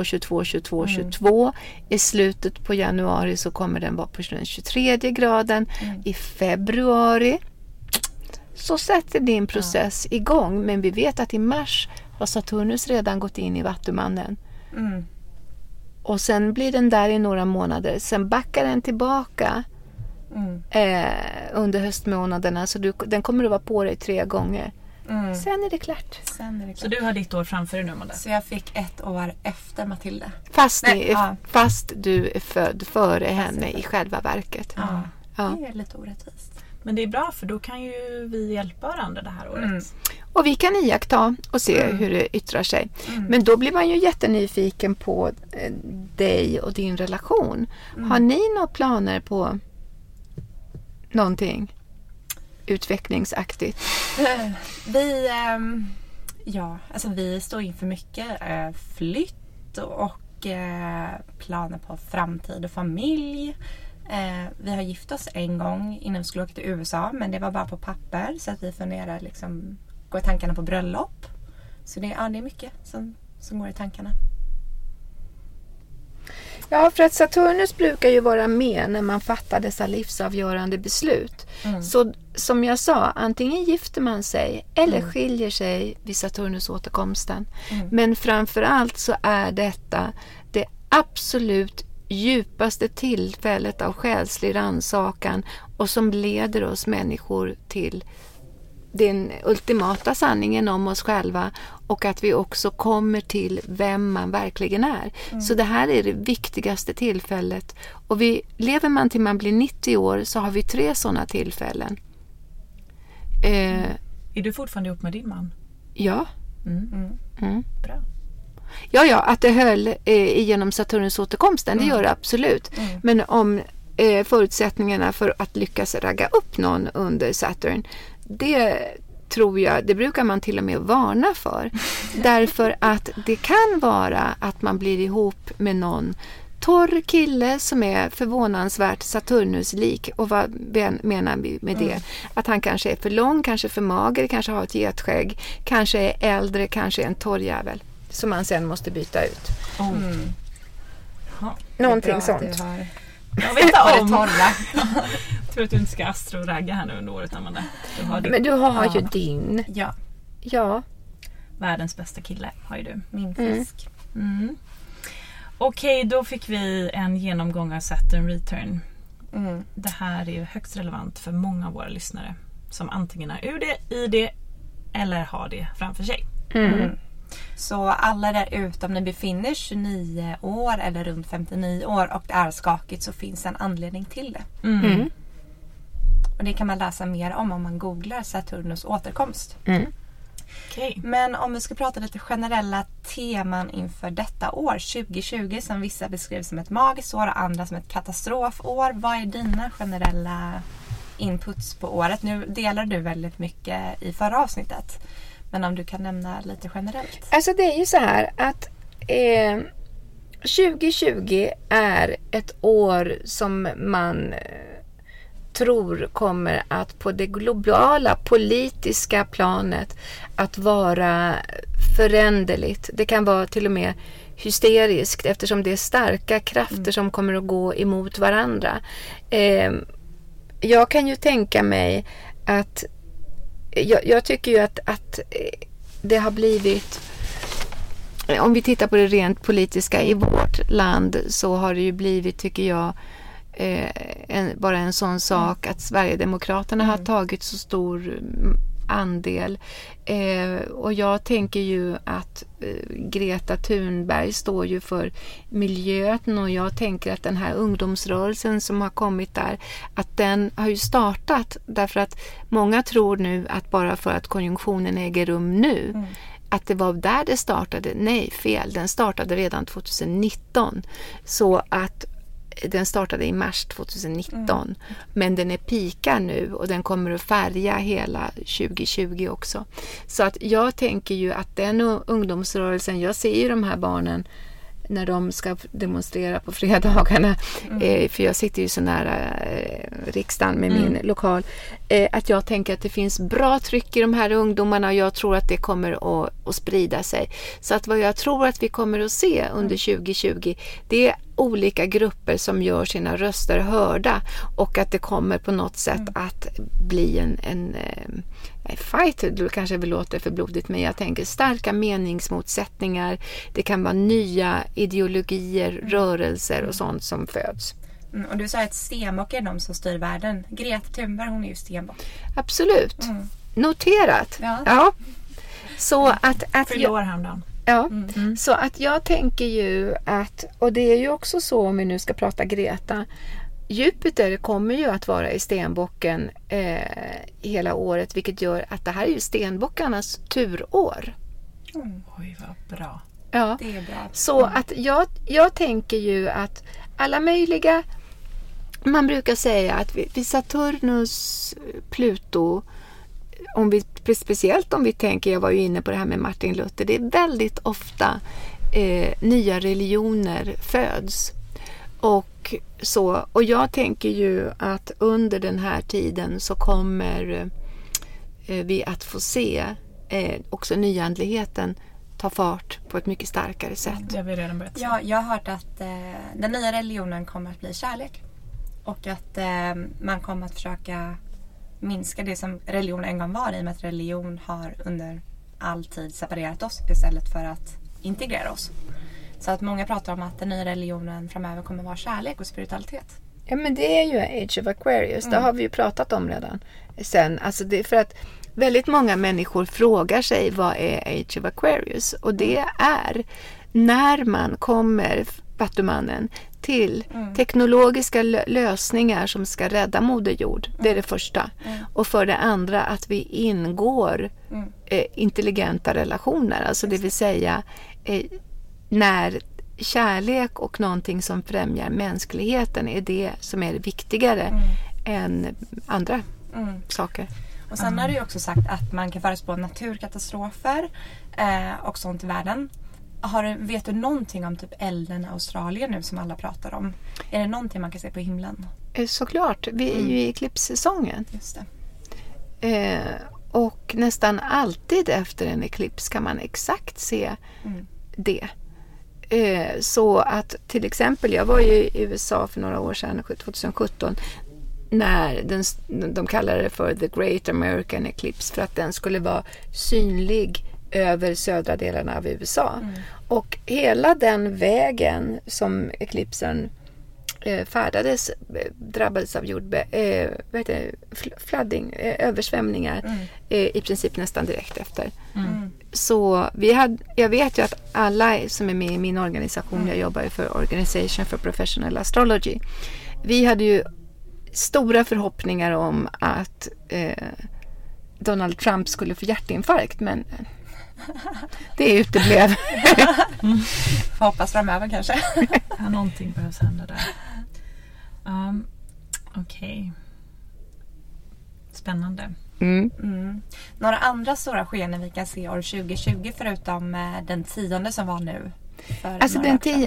I slutet på januari så kommer den vara på den 23 graden. I februari så sätter din process igång. Men vi vet att i mars har Saturnus redan gått in i Vattumannen. Och sen blir den där i några månader. Sen backar den tillbaka under höstmånaderna. Så den kommer att vara på dig 3 gånger. Sen är det klart. Så du har ditt år framför dig nu, Amanda? Så jag fick 1 år efter Matilda. Fast du är född före henne i själva verket. Det är lite orättvist. Men det är bra, för då kan ju vi hjälpa varandra det här året. Och vi kan iaktta och se hur det yttrar sig. Men då blir man ju jättenyfiken på dig och din relation. Har ni några planer på någonting utvecklingsaktigt? Vi står inför mycket flytt och planer på framtid och familj. Vi har gift oss en gång innan vi skulle åka till USA, men det var bara på papper, så att vi funderar går i tankarna på bröllop. Så det är mycket som går i tankarna. Ja, för att Saturnus brukar ju vara med när man fattar dessa livsavgörande beslut. Så som jag sa, antingen gifter man sig eller skiljer sig vid Saturnus återkomsten. Men framförallt så är detta det absolut djupaste tillfället av själslig rannsakan och som leder oss människor till den ultimata sanningen om oss själva och att vi också kommer till vem man verkligen är. Så det här är det viktigaste tillfället. Och lever man till man blir 90 år så har vi 3 sådana tillfällen. Är du fortfarande ihop med din man? Ja. Bra. Ja, att det höll genom Saturnus återkomsten, det gör det absolut. Men om förutsättningarna för att lyckas ragga upp någon under Saturn, det tror jag, det brukar man till och med varna för. Därför att det kan vara att man blir ihop med någon torr kille som är förvånansvärt Saturnus-lik. Och vad menar vi med det? Att han kanske är för lång, kanske för mager, kanske har ett getskägg, kanske är äldre, kanske är en torrjävel som man sen måste byta ut. Någonting sånt. Jag vet inte om torra. Jag tror att du inte ska astroragga här nu under året, Amanda. Men du har ju din. Ja. Världens bästa kille har ju du. Min fisk. Okej, då fick vi en genomgång av Saturn Return. Det här är ju högst relevant för många av våra lyssnare som antingen är ur det, i det eller har det framför sig. Så alla där ute, om ni befinner 29 år eller runt 59 år och det är skakigt, så finns en anledning till det. Och det kan man läsa mer om man googlar Saturnus återkomst. Okay. Men om vi ska prata lite generella teman inför detta år 2020, som vissa beskriver som ett magiskt år och andra som ett katastrofår. Vad är dina generella inputs på året? Nu delar du väldigt mycket i förra avsnittet. Men om du kan nämna lite generellt. Alltså det är ju så här att 2020 är ett år som man tror kommer att på det globala politiska planet att vara föränderligt. Det kan vara till och med hysteriskt eftersom det är starka krafter som kommer att gå emot varandra. Jag kan ju tänka mig att jag tycker ju att det har blivit, om vi tittar på det rent politiska i vårt land, så har det ju blivit, tycker jag, bara en sån sak att Sverigedemokraterna har tagit så stor andel. Och jag tänker ju att Greta Thunberg står ju för miljön, och jag tänker att den här ungdomsrörelsen som har kommit där, att den har ju startat därför att många tror nu att bara för att konjunktionen äger rum nu att det var där det startade. Nej, fel. Den startade redan 2019. Så att den startade i mars 2019. Men den är pika nu och den kommer att färga hela 2020 också. Så att jag tänker ju att den ungdomsrörelsen, jag ser ju de här barnen när de ska demonstrera på fredagarna, för jag sitter ju så nära riksdagen med min lokal, att jag tänker att det finns bra tryck i de här ungdomarna och jag tror att det kommer att sprida sig. Så att vad jag tror att vi kommer att se under 2020, det är olika grupper som gör sina röster hörda och att det kommer på något sätt att bli en fight. Det kanske väl låter för blodigt, men jag tänker starka meningsmotsättningar. Det kan vara nya ideologier, rörelser och sånt som föds. Och du sa att stenbock är de som styr världen. Greta Thunberg, hon är ju stenbock. Absolut. Noterat. Ja. Så att förlor häromdagen. Ja, så att jag tänker ju att, och det är ju också så om vi nu ska prata Greta, Jupiter kommer ju att vara i stenbocken hela året, vilket gör att det här är ju stenbockarnas turår. Oj, vad bra. Ja, det är bra. Så att jag tänker ju att alla möjliga, man brukar säga att vid Saturnus, Pluto, speciellt om vi tänker, jag var ju inne på det här med Martin Luther, det är väldigt ofta nya religioner föds. Och jag tänker ju att under den här tiden så kommer vi att få se också nyandligheten ta fart på ett mycket starkare sätt. Det har vi redan börjat se. Ja, jag har hört att den nya religionen kommer att bli kärlek. Och att man kommer att försöka minska det som religion en gång var, i och med att religion har under all tid separerat oss istället för att integrera oss. Så att många pratar om att den nya religionen framöver kommer vara kärlek och spiritualitet. Ja, men det är ju Age of Aquarius. Det har vi ju pratat om redan. Sen, alltså det är för att väldigt många människor frågar sig vad är Age of Aquarius? Och det är när man kommer, Vattumannen, till teknologiska lösningar som ska rädda Moder Jord. Det är det första. Och för det andra att vi ingår intelligenta relationer. Alltså det vill säga när kärlek och någonting som främjar mänskligheten är det som är viktigare än andra saker. Och sen har du ju också sagt att man kan förutspå naturkatastrofer och sånt i världen. Vet du någonting om typ elden i Australien nu som alla pratar om? Är det någonting man kan se på himlen? Såklart, vi är ju i eklipssäsongen. Just det. Och nästan alltid efter en eklips kan man exakt se det. Så att till exempel, jag var ju i USA för några år sedan, 2017, när de kallade det för The Great American Eclipse för att den skulle vara synlig över södra delarna av USA. Och hela den vägen som eklipsen färdades drabbades av flooding, översvämningar i princip nästan direkt efter. Så jag vet ju att alla som är med i min organisation, jag jobbar ju för Organization for Professional Astrology, vi hade ju stora förhoppningar om att Donald Trump skulle få hjärtinfarkt, men det uteblev. Får hoppas framöver kanske. Ja, någonting behövs hända där. Okej. Spännande. Några andra stora skeenden vi kan se år 2020 förutom den 10:e som var nu? Alltså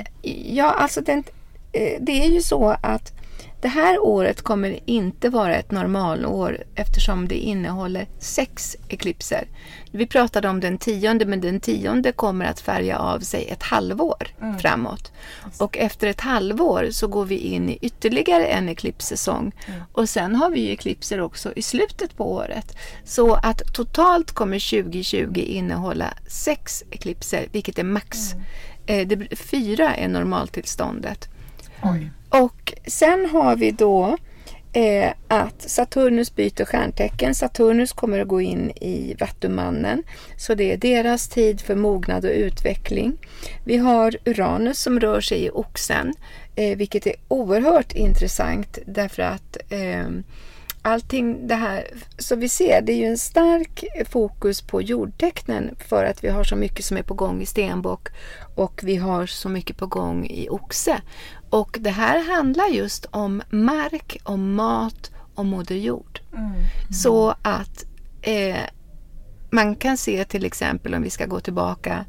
det är ju så att det här året kommer inte vara ett normalår eftersom det innehåller 6 eklipser. Vi pratade om den 10:e, men den 10:e kommer att färga av sig ett halvår framåt. Och efter ett halvår så går vi in i ytterligare en eklipssäsong. Och sen har vi ju eklipser också i slutet på året. Så att totalt kommer 2020 innehålla 6 eklipser, vilket är max. 4 är normaltillståndet. Oj. Och sen har vi då att Saturnus byter stjärntecken. Saturnus kommer att gå in i Vattumannen. Så det är deras tid för mognad och utveckling. Vi har Uranus som rör sig i Oxen. Vilket är oerhört intressant därför att allting det här, så vi ser, det är ju en stark fokus på jordtecknen för att vi har så mycket som är på gång i Stenbock och vi har så mycket på gång i Oxe. Och det här handlar just om mark, om mat, om Moder Jord. Så att man kan se till exempel, om vi ska gå tillbaka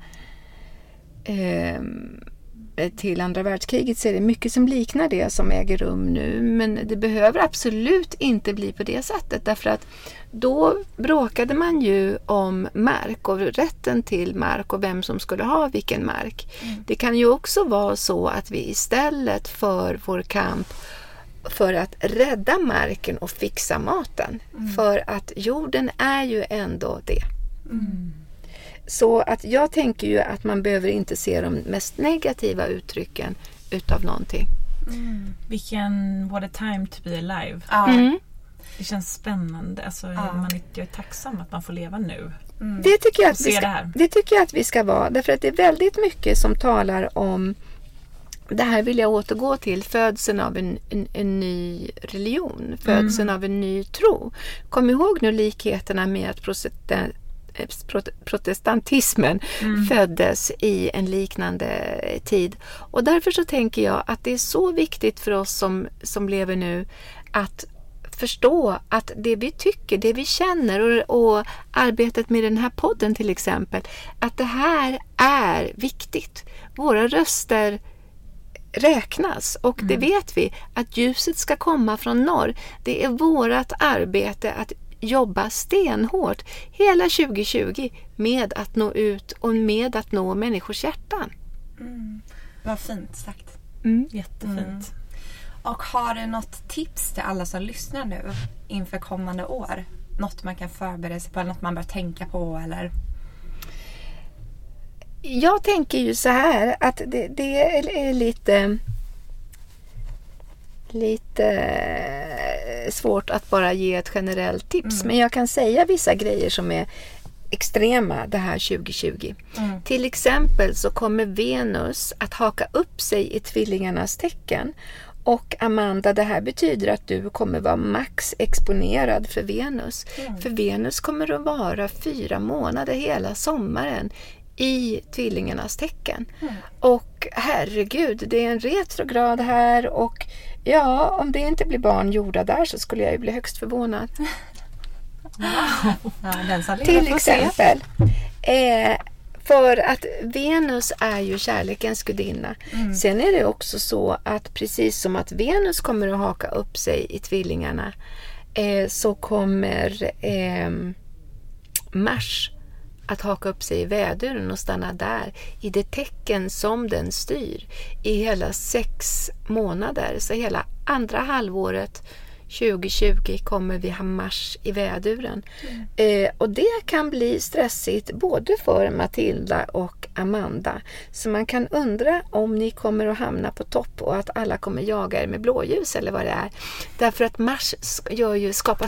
till andra världskriget, så är det mycket som liknar det som äger rum nu, men det behöver absolut inte bli på det sättet, därför att då bråkade man ju om mark och rätten till mark och vem som skulle ha vilken mark. Det kan ju också vara så att vi istället för vår kamp för att rädda marken och fixa maten, för att jorden är ju ändå det. Så att jag tänker ju att man behöver inte se de mest negativa uttrycken utav någonting. What a time to be alive. Det känns spännande. Alltså, jag är tacksam att man får leva nu. Det tycker jag att vi ska vara. Därför att det är väldigt mycket som talar om, det här vill jag återgå till, födseln av en ny religion. Födseln av en ny tro. Kom ihåg nu likheterna med att protestantismen föddes i en liknande tid. Och därför så tänker jag att det är så viktigt för oss som lever nu att förstå att det vi tycker, det vi känner och arbetet med den här podden till exempel, att det här är viktigt. Våra röster räknas och det vet vi, att ljuset ska komma från norr. Det är vårat arbete att jobba stenhårt hela 2020 med att nå ut och med att nå människors hjärtan. Vad fint sagt. Jättefint. Och har du något tips till alla som lyssnar nu inför kommande år? Något man kan förbereda sig på, något man bör tänka på eller? jag tänker ju så här att det är lite svårt att bara ge ett generellt tips. Men jag kan säga vissa grejer som är extrema det här 2020. Till exempel så kommer Venus att haka upp sig i tvillingarnas tecken. Och Amanda, det här betyder att du kommer vara max exponerad för Venus. För Venus kommer att vara 4 månader hela sommaren i tvillingarnas tecken. Och herregud, det är en retrograd här och ja, om det inte blir barn gjorda där så skulle jag ju bli högst förvånad. Till exempel. För att Venus är ju kärlekens gudinna. Sen är det också så att precis som att Venus kommer att haka upp sig i tvillingarna så kommer Mars att haka upp sig i väduren och stanna där i det tecken som den styr i hela 6 månader. Så hela andra halvåret 2020 kommer vi ha Mars i väduren. Och det kan bli stressigt både för Matilda och Amanda. Så man kan undra om ni kommer att hamna på topp och att alla kommer jaga er med blåljus eller vad det är. Därför att Mars gör ju skapa.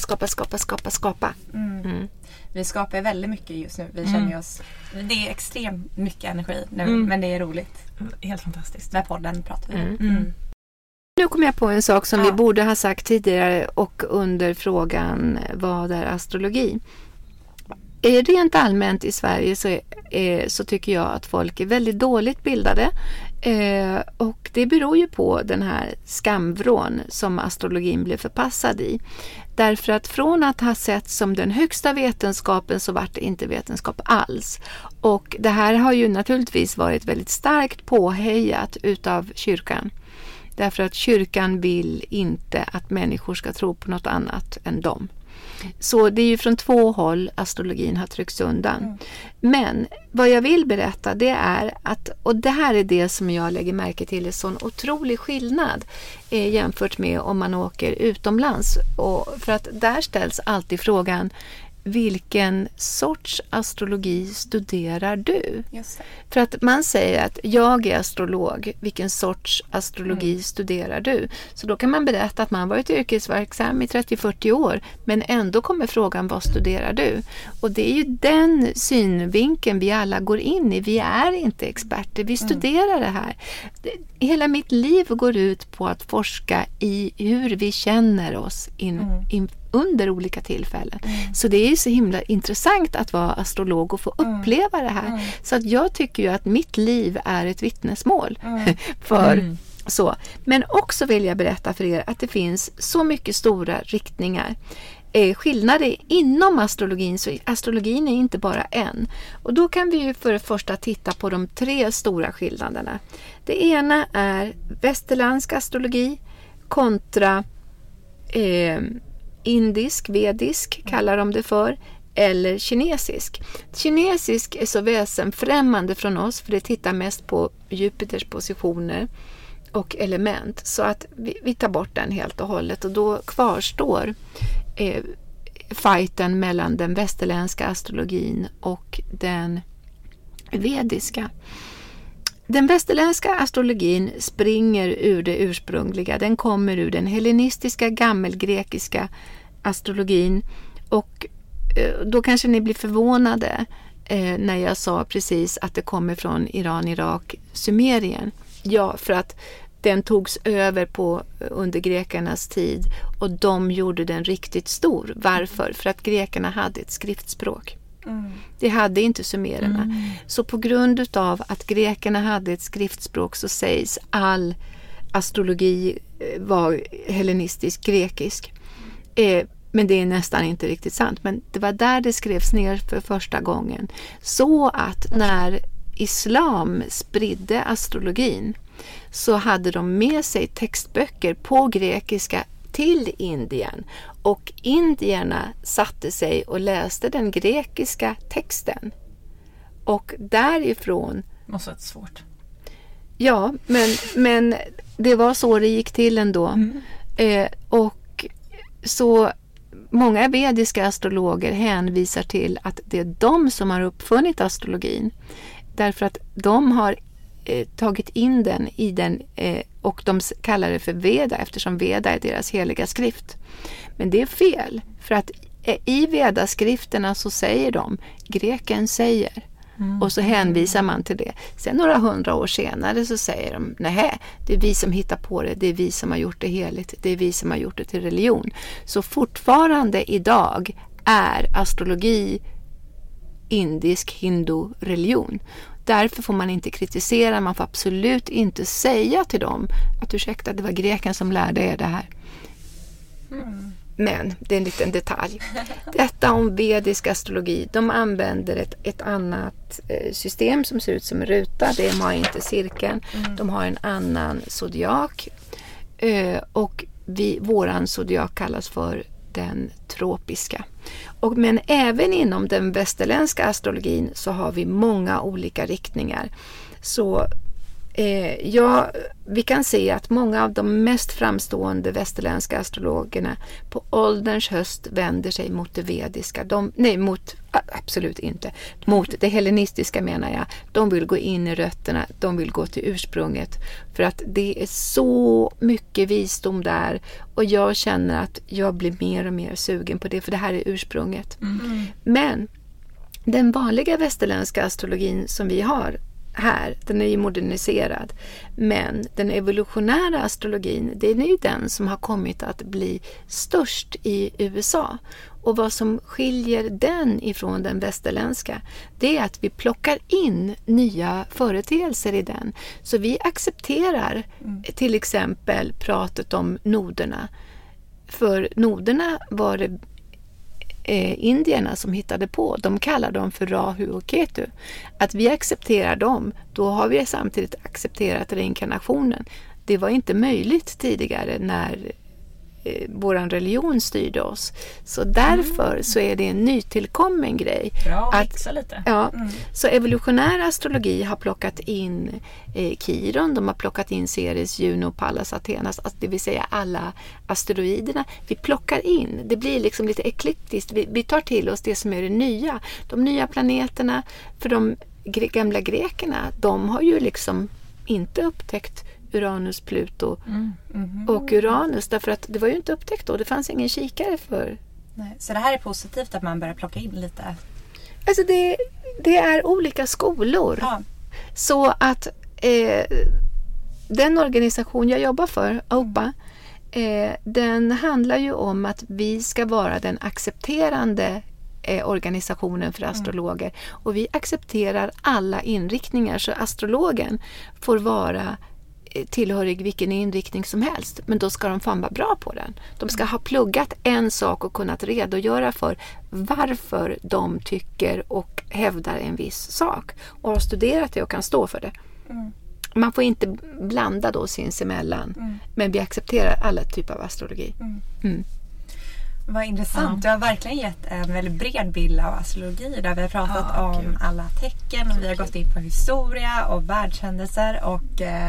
Vi skapar väldigt mycket just nu. Vi känner oss, det är extremt mycket energi nu, men det är roligt. Helt fantastiskt. Med podden pratar vi. Nu kommer jag på en sak som vi borde ha sagt tidigare och under frågan vad är astrologi? Rent allmänt i Sverige så tycker jag att folk är väldigt dåligt bildade och det beror ju på den här skamvrån som astrologin blev förpassad i. Därför att från att ha sett som den högsta vetenskapen så var det inte vetenskap alls. Och det här har ju naturligtvis varit väldigt starkt påhejat utav kyrkan. Därför att kyrkan vill inte att människor ska tro på något annat än dem. Så det är ju från 2 håll astrologin har tryckts undan. Men vad jag vill berätta det är att, och det här är det som jag lägger märke till är sån otrolig skillnad jämfört med om man åker utomlands. Och för att där ställs alltid frågan, vilken sorts astrologi studerar du? Just det. För att man säger att jag är astrolog, vilken sorts astrologi studerar du? Så då kan man berätta att man varit yrkesverksam i 30-40 år, men ändå kommer frågan, vad studerar du? Och det är ju den synvinkeln vi alla går in i. Vi är inte experter, vi studerar det här. Hela mitt liv går ut på att forska i hur vi känner oss under olika tillfällen. Så det är ju så himla intressant att vara astrolog och få uppleva det här. Så att jag tycker ju att mitt liv är ett vittnesmål för så. Men också vill jag berätta för er att det finns så mycket stora riktningar. Skillnader inom astrologin, så astrologin är inte bara en. Och då kan vi ju för det första titta på de 3 stora skillnaderna. Det ena är västerländsk astrologi kontra indisk, vedisk kallar de det för, eller kinesisk. Kinesisk är så väsenfrämmande från oss för det tittar mest på Jupiters positioner och element, så att vi tar bort den helt och hållet och då kvarstår fighten mellan den västerländska astrologin och den vediska. Den västerländska astrologin springer ur det ursprungliga. Den kommer ur den hellenistiska gammelgrekiska astrologin. Och då kanske ni blir förvånade när jag sa precis att det kommer från Iran, Irak, Sumerien. Ja, för att den togs över under grekernas tid och de gjorde den riktigt stor. Varför? För att grekerna hade ett skriftspråk. Det hade inte sumererna. Så på grund av att grekerna hade ett skriftspråk så sägs all astrologi var hellenistisk, grekisk. Men det är nästan inte riktigt sant. Men det var där det skrevs ner för första gången. Så att när islam spridde astrologin så hade de med sig textböcker på grekiska till Indien. Och indierna satte sig och läste den grekiska texten. Och därifrån... Måste vara svårt. Ja, men det var så det gick till ändå. Och så många vediska astrologer hänvisar till att det är de som har uppfunnit astrologin. Därför att de har tagit in den i den och de kallar det för Veda eftersom Veda är deras heliga skrift. Men det är fel, för att i Vedaskrifterna så säger de, greken säger. Och så hänvisar man till det. Sen några 100 år senare så säger de, nej, det är vi som hittar på det, det är vi som har gjort det heligt, det är vi som har gjort det till religion. Så fortfarande idag är astrologi indisk hindu-religion. Därför får man inte kritisera, man får absolut inte säga till dem att ursäkta, det var greken som lärde er det här. Men det är en liten detalj. Detta om vedisk astrologi. De använder ett annat system som ser ut som en ruta. De har inte cirkeln. De har en annan zodiak. Och våran zodiak kallas för den tropiska. Men även inom den västerländska astrologin så har vi många olika riktningar. Så vi kan se att många av de mest framstående västerländska astrologerna på ålderns höst vänder sig mot det vediska. Absolut inte. Mot det hellenistiska menar jag. De vill gå in i rötterna, de vill gå till ursprunget. För att det är så mycket visdom där. Och jag känner att jag blir mer och mer sugen på det, för det här är ursprunget. Men den vanliga västerländska astrologin som vi har här, den är ju moderniserad, men den evolutionära astrologin, det är ju den som har kommit att bli störst i USA. Och vad som skiljer den ifrån den västerländska, det är att vi plockar in nya företeelser i den. Så vi accepterar till exempel pratet om noderna. För noderna var det indierna som hittade på. De kallar dem för Rahu och Ketu. Att vi accepterar dem, då har vi samtidigt accepterat reinkarnationen. Det var inte möjligt tidigare när våran religion styrde oss. Så därför så är det en nytillkommen grej. Bra att mixa lite. Ja, så evolutionär astrologi har plockat in Kiron, de har plockat in Ceres, Juno, Pallas, Athenas, det vill säga alla asteroiderna. Vi plockar in, det blir liksom lite ekliptiskt. Vi tar till oss det som är det nya. De nya planeterna, för de gamla grekerna, de har ju liksom inte upptäckt Uranus, Pluto och Uranus, därför att det var ju inte upptäckt då. Det fanns ingen kikare för. Nej, så det här är positivt att man börjar plocka in lite? Alltså det är olika skolor. Ja. Så att den organisation jag jobbar för, OPA, den handlar ju om att vi ska vara den accepterande organisationen för astrologer. Och vi accepterar alla inriktningar, så astrologen får vara tillhörig vilken inriktning som helst, men då ska de fan vara bra på den. De ska ha pluggat en sak och kunnat redogöra för varför de tycker och hävdar en viss sak och har studerat det och kan stå för det. Man får inte blanda då sinsemellan, men vi accepterar alla typer av astrologi. Vad intressant. Du har verkligen gett en väldigt bred bild av astrologi där vi har pratat om alla tecken och vi har gått in på historia och världshändelser och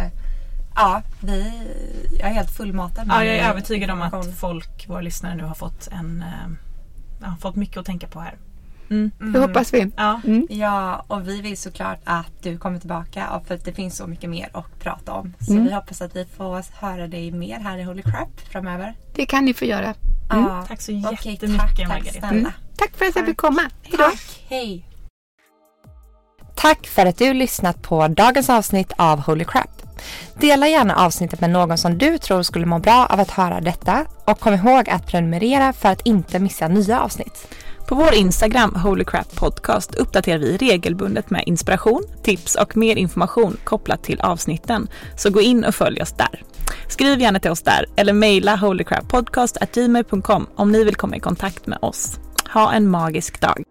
jag är helt fullmatad. Ja, jag är övertygad om att våra lyssnare nu har fått fått mycket att tänka på här. Det hoppas vi. Ja, och vi vill såklart att du kommer tillbaka för att det finns så mycket mer att prata om. Så vi hoppas att vi får höra dig mer här i Holy Crap framöver. Det kan ni få göra. Tack så jättemycket, Margareta. Tack för att jag fick komma. Hej då. Hej. Tack för att du lyssnat på dagens avsnitt av Holy Crap. Dela gärna avsnittet med någon som du tror skulle må bra av att höra detta och kom ihåg att prenumerera för att inte missa nya avsnitt. På vår Instagram Holy Crap Podcast uppdaterar vi regelbundet med inspiration, tips och mer information kopplat till avsnitten. Så gå in och följ oss där. Skriv gärna till oss där eller mejla holycrappodcast@gmail.com om ni vill komma i kontakt med oss. Ha en magisk dag!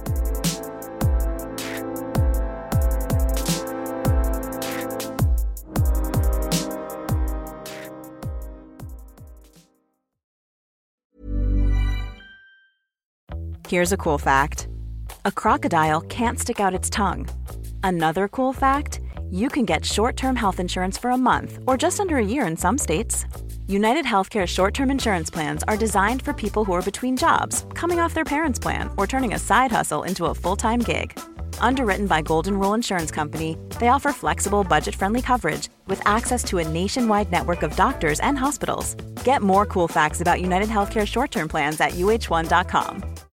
Here's a cool fact. A crocodile can't stick out its tongue. Another cool fact, you can get short-term health insurance for a month or just under a year in some states. United Healthcare short-term insurance plans are designed for people who are between jobs, coming off their parents' plan, or turning a side hustle into a full-time gig. Underwritten by Golden Rule Insurance Company, they offer flexible, budget-friendly coverage with access to a nationwide network of doctors and hospitals. Get more cool facts about United Healthcare short-term plans at uh1.com.